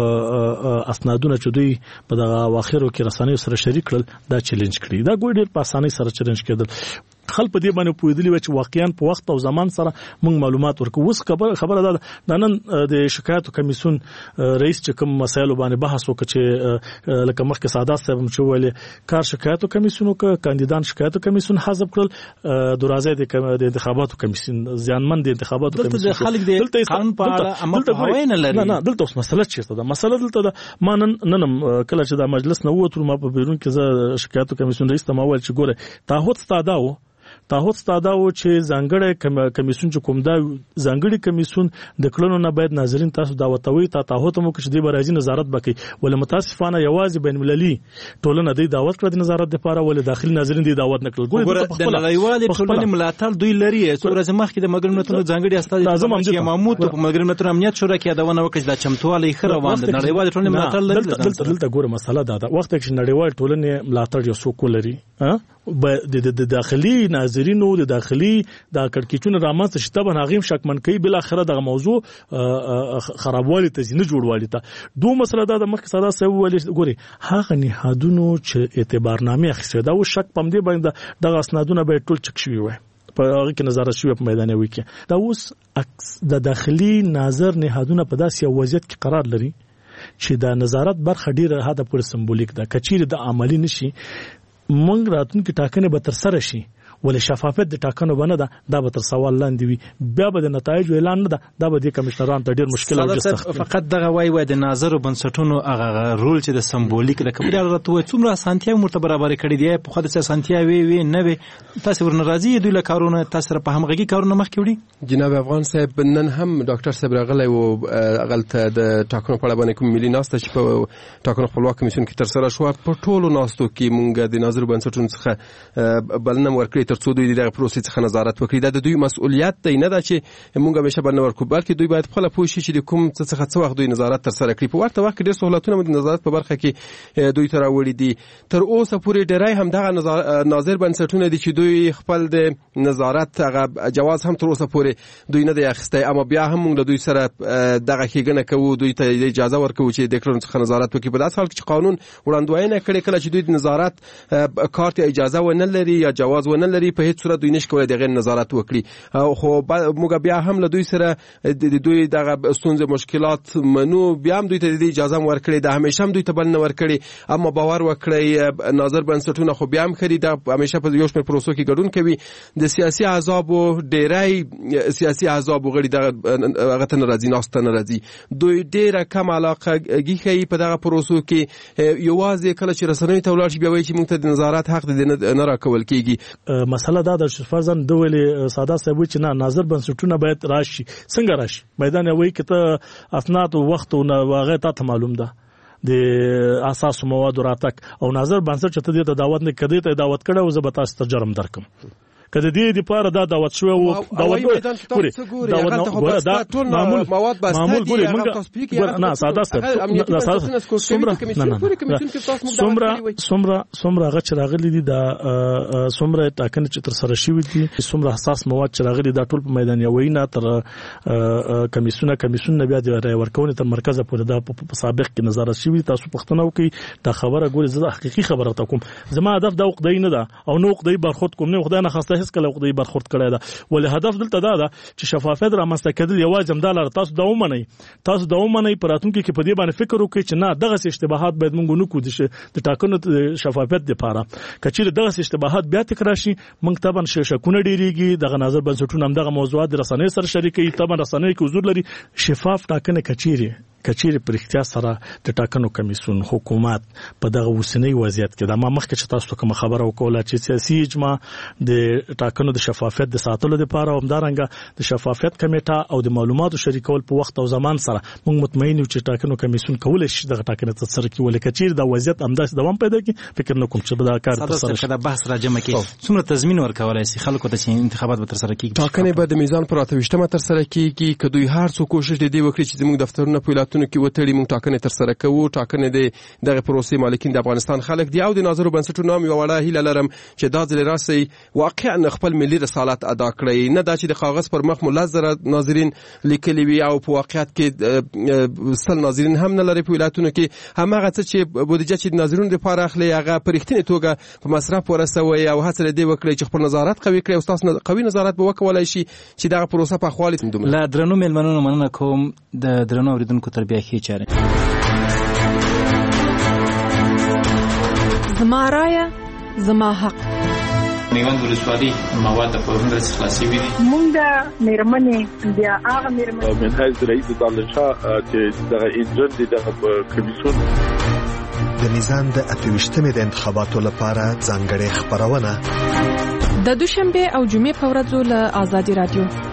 اسنادونه چې دوی په دغه اواخرو کې رسنیو سره شریک کړل دا چیلنج کړي، دا ګوډ ډېر په اسانۍ سره چیلنج کېدل. خل په دې باندې پوهېدلی و چې واقعا په وخت او زمان سره موږ معلومات ورکو. اوس خبره خبره ده د نن د شکایتو کمیسیون رئیس چې کوم مسایلو باندې بحث وکړي چې لکه مخکې سعادت صاحب هم چې ویلې کار شکایتو کمیسیون وکړه، کاندیدان شکایتو کمیسیون حذف کړل، درازه د انتخاباتو کمیسیون زیانمن د انتخاباتو کمیسیون خلک د قانون په اړه عمل پوهاوی نه لري. نه نه دلته اوس مسله چیرته ده؟ مسله دلته ده ما نن نن کله چې د مجلس نه ووتو ما په بیرون کې زه شکایتو کمیسیون رئیس ته ما ویل چې ګوره تعهد ستاده و تعهد ستاده و چې ځانګړی کمیسیون چې کوم دا ځانګړي کمیسیون د کړنو نه باید ناظرین تاسو دعوتوي تا تعهد مو کې چې د برازي نظارت وکړي، ول متاسفانه یوازې بین المللي ټولنه د دعوت کړ د نظارت لپاره ول داخلي ناظرین د دعوت نکړل. ګوره د نړیوالې ټولنې ملاتړ دوی لري. څو ورځې مخکې د ملګرو ملتونو ځانګړي استازي اعظم چې محمود په ملګرو ملتونو امنیت شورا کې یادونه وکړه چې د چمتوالي خره روان د نړیوالې ټولنې ملاتړ لري. دلته دلته ګوره مسله دا ده وخت چې نړیوال ټولنې ملاتړ یو څوک لري ها د داخلي ناظرینو د داخلي د کړکېچونو رامنځته شته به هغه شکمن کوي بل اخره د موضوع خرابوالي ته نه جوړوالي ته دوه مسله دا د مخکې ساده سوي ولې ګوري هغه نهادونو چې اعتبارنامه اخیسته دا و شک پم دی باندې د اسنادونه به ټول چک شوی وي په هغه کې نظارت شوی په میدانوي کې دا اوس د داخلي ناظر نهادونه په داسې وضعیت کې قرار لري چې د نظارت برخه ډیره هدا پر سمبولیک ده کچیر د عملی نشي مونږ راتونکو ټاکنې به تر سره شي ولې شفافیت د ټاکنو باندې ده دا به تر سوال لاندې وي بیا به د نتایج اعلان نه ده دا به د کمشنرانو ته ډیر مشکل او سخت فقط دغه وای وای د ناظر بنسټونو هغه رول چې د سمبولیک لکه بیا راته وای څومره سانتیا مرته برابر کړی دی په خو د سانتیا وی وی نه وي تاسو ورناراضي دوی له کارونه تاسو په همغږي کارونه مخ کې وړي. جناب افغان صاحب نن هم ډاکټر صاحب راغلی او غلطه د ټاکنو په اړه باندې کوم ملي ناسته چې په ټاکنو خپلواک کمیسیون کې تر سره شو په ټولو ناستو کې مونږ د ناظر بنسټونو څخه بلنه ورکړي تر څو دوی دغه پروسې څخه نظارت وکړي. دا د دوی مسؤلیت دی نه دا چې موږ همیشه بلنه ورکړو بلکې دوی باید خپل پوه شي چې د کوم څه څخه څه وخت دوی نظارت تر سره کړي. په ورته وخت کې ډېر سہولتونه د نظارت په برخه کې دوی ته راوړي دي. تر اوسه پورې ډېری هم دغه ناظر بنسټونه دي چې دوی خپل د نظارت هغه جواز هم تر اوسه پورې دوی نه دی اخیستی اما بیا هم موږ د دوی سره دغه ښېګڼه کوو دوی ته اجازه ورکوو چې د کړنو څخه نظارت وکړي. په داسې حال کې چې قانون وړاندوینه کړې کله چې دوی د نظارت کارت اجازه ونه لري یا جواز ونه لري په هیڅ صورت دوی نشي کولای دغه نظارت وکړي. خو موږ بیا هم له دوی سره د دوی دغه ستونزې مشکلات منو بیا هم دوی ته د اجازه ورکړي د همیشه هم دوی ته بلنه ورکړي اما باور وکړي ناظر بنسټونه خو بیا هم خري د همیشه په یو شمېر پروسو کې ګډون کوي. د سیاسي احزابو ډېری سیاسي احزاب غړي دغه هغه ته ناراضي ناسته ناراضي دوی ډېره کم علاقه ګیخي په دغه پروسو کې یوازې کله چې رسنۍ ته ولاړ شي بیا وایي چې موږ ته د نظارت حق دې نه راکول کیږي. مسله دا د فرضاً د ویلې ساده صاحب چې نه ناظر بنسټونه باید راشي څنګه راشي میدان وایي کته اسناد او وخت او واغه ته معلوم ده د اساس مواد راتک او ناظر بنسټ چې ته د دعوت نه کدی ته دعوت کړه او زه به تاسو ته جرم درکم کله دې د پاره دا دعوت شو او دعوت ګوري دعوت دا ټول مواد بس معمول ګوري موږ نه ساده ست سمره سمره سمره سمره غچ راغلي دي دا سمره ټاکنه چې تر سره شوی دي سمره حساس مواد چې راغلي دا ټول په میدان یوینا تر کمیسیونه کمیسیون بیا د رای ورکونې تر مرکز پورې دا په سابق کې نظارت شوی تاسو پښتنه وکي دا خبره ګوري زه حقيقي خبره تا کوم زما هدف دا وقدای نه ده او نو وقدای برخود کوم نه خدای نه خاصه هیڅ کله خدای برخورد کړی دا ولې هدف دلته دا ده چې شفافیت رامنځته کېدل یوازې همدا لاره تاسو دا ومنئ تاسو دا ومنئ په راتلونکي کې په دې باندې فکر وکړئ چې نه دغه اشتباهات باید موږ نه کوو د ټاکنو شفافیت لپاره کچېرې دغه اشتباهات بیا تکرار شي موږ طبعا شکونه ډېریږي دغه نظر بنسټونه هم دغه موضوعات د رسنۍ سره شریکوي طبعا رسنۍ کې حضور لري شفاف ټاکنه کچېرې کچېرې پر اختیار سره د ټاکنو کمیسیون حکومت په دغه وسنۍ وضعیت کې د ما مخکې چې تاسو کوم خبره وکوله چې سیاسي اجماع د ټاکنو د شفافیت د ساتلو لپاره او همدارنګه د شفافیت کمیټه او د معلوماتو شریکول په وخت او زمان سره موږ مطمئن یو چې ټاکنو کمیسیون کولای شي دغه ټاکنه تر سره کړي ولې کچېرې د وضعیت همداسې دوام پیدا کړي فکر نه کوم چې دا کار تر سره شي. دا بحث راجمه کې څومره تضمین ورکولای شي خلکو ته چې انتخابات به تر سره کیږي ټاکنې به د میزان پر اته ویشتمه تر سره کیږي که دوی هر څو کوشش دې وکړي چې زموږ دفترونه په ایالتونو کې وتړي موږ ټاکنې تر سره کوو ټاکنې د دغه پروسې مالکین د افغانستان خلک دي او د ناظرو بنسټونو هم یوه وړه هیله لرم چې دا ځل راسي واقعا خپل ملي رسالت ادا کړئ، نه دا چې د کاغذ پر مخ مو لس زره ناظرین لیکلي وي او په واقعیت کې سل ناظرین هم نه لري په ولایتونو کې. هماغه څه چې بودیجه چې د ناظرینو لپاره اخلي هغه په رښتینې توګه په مصرف ورسوي او هڅه دې وکړي چې خپل نظارت قوي کړي او تاسو قوي نظارت به وکولای شي چې دغه پروسه په خالي تمدوم. لا درنو ملمنونو مننه کوم د درنو اوریدونکو تربیه کې چاره. زما رایه زما حق. میوند ولسوالي مواد په ورنده خلاصي وي. مونږ د میرمنې بیا هغه میرمنې منهج رئیس دالشاه چې دغه انجن دي دغه کمیسیون د میزان د اتويشتمې د انتخاباتو لپاره ځانګړې خبرونه د دوشنبه او جمعې په ورځو له آزادي رادیو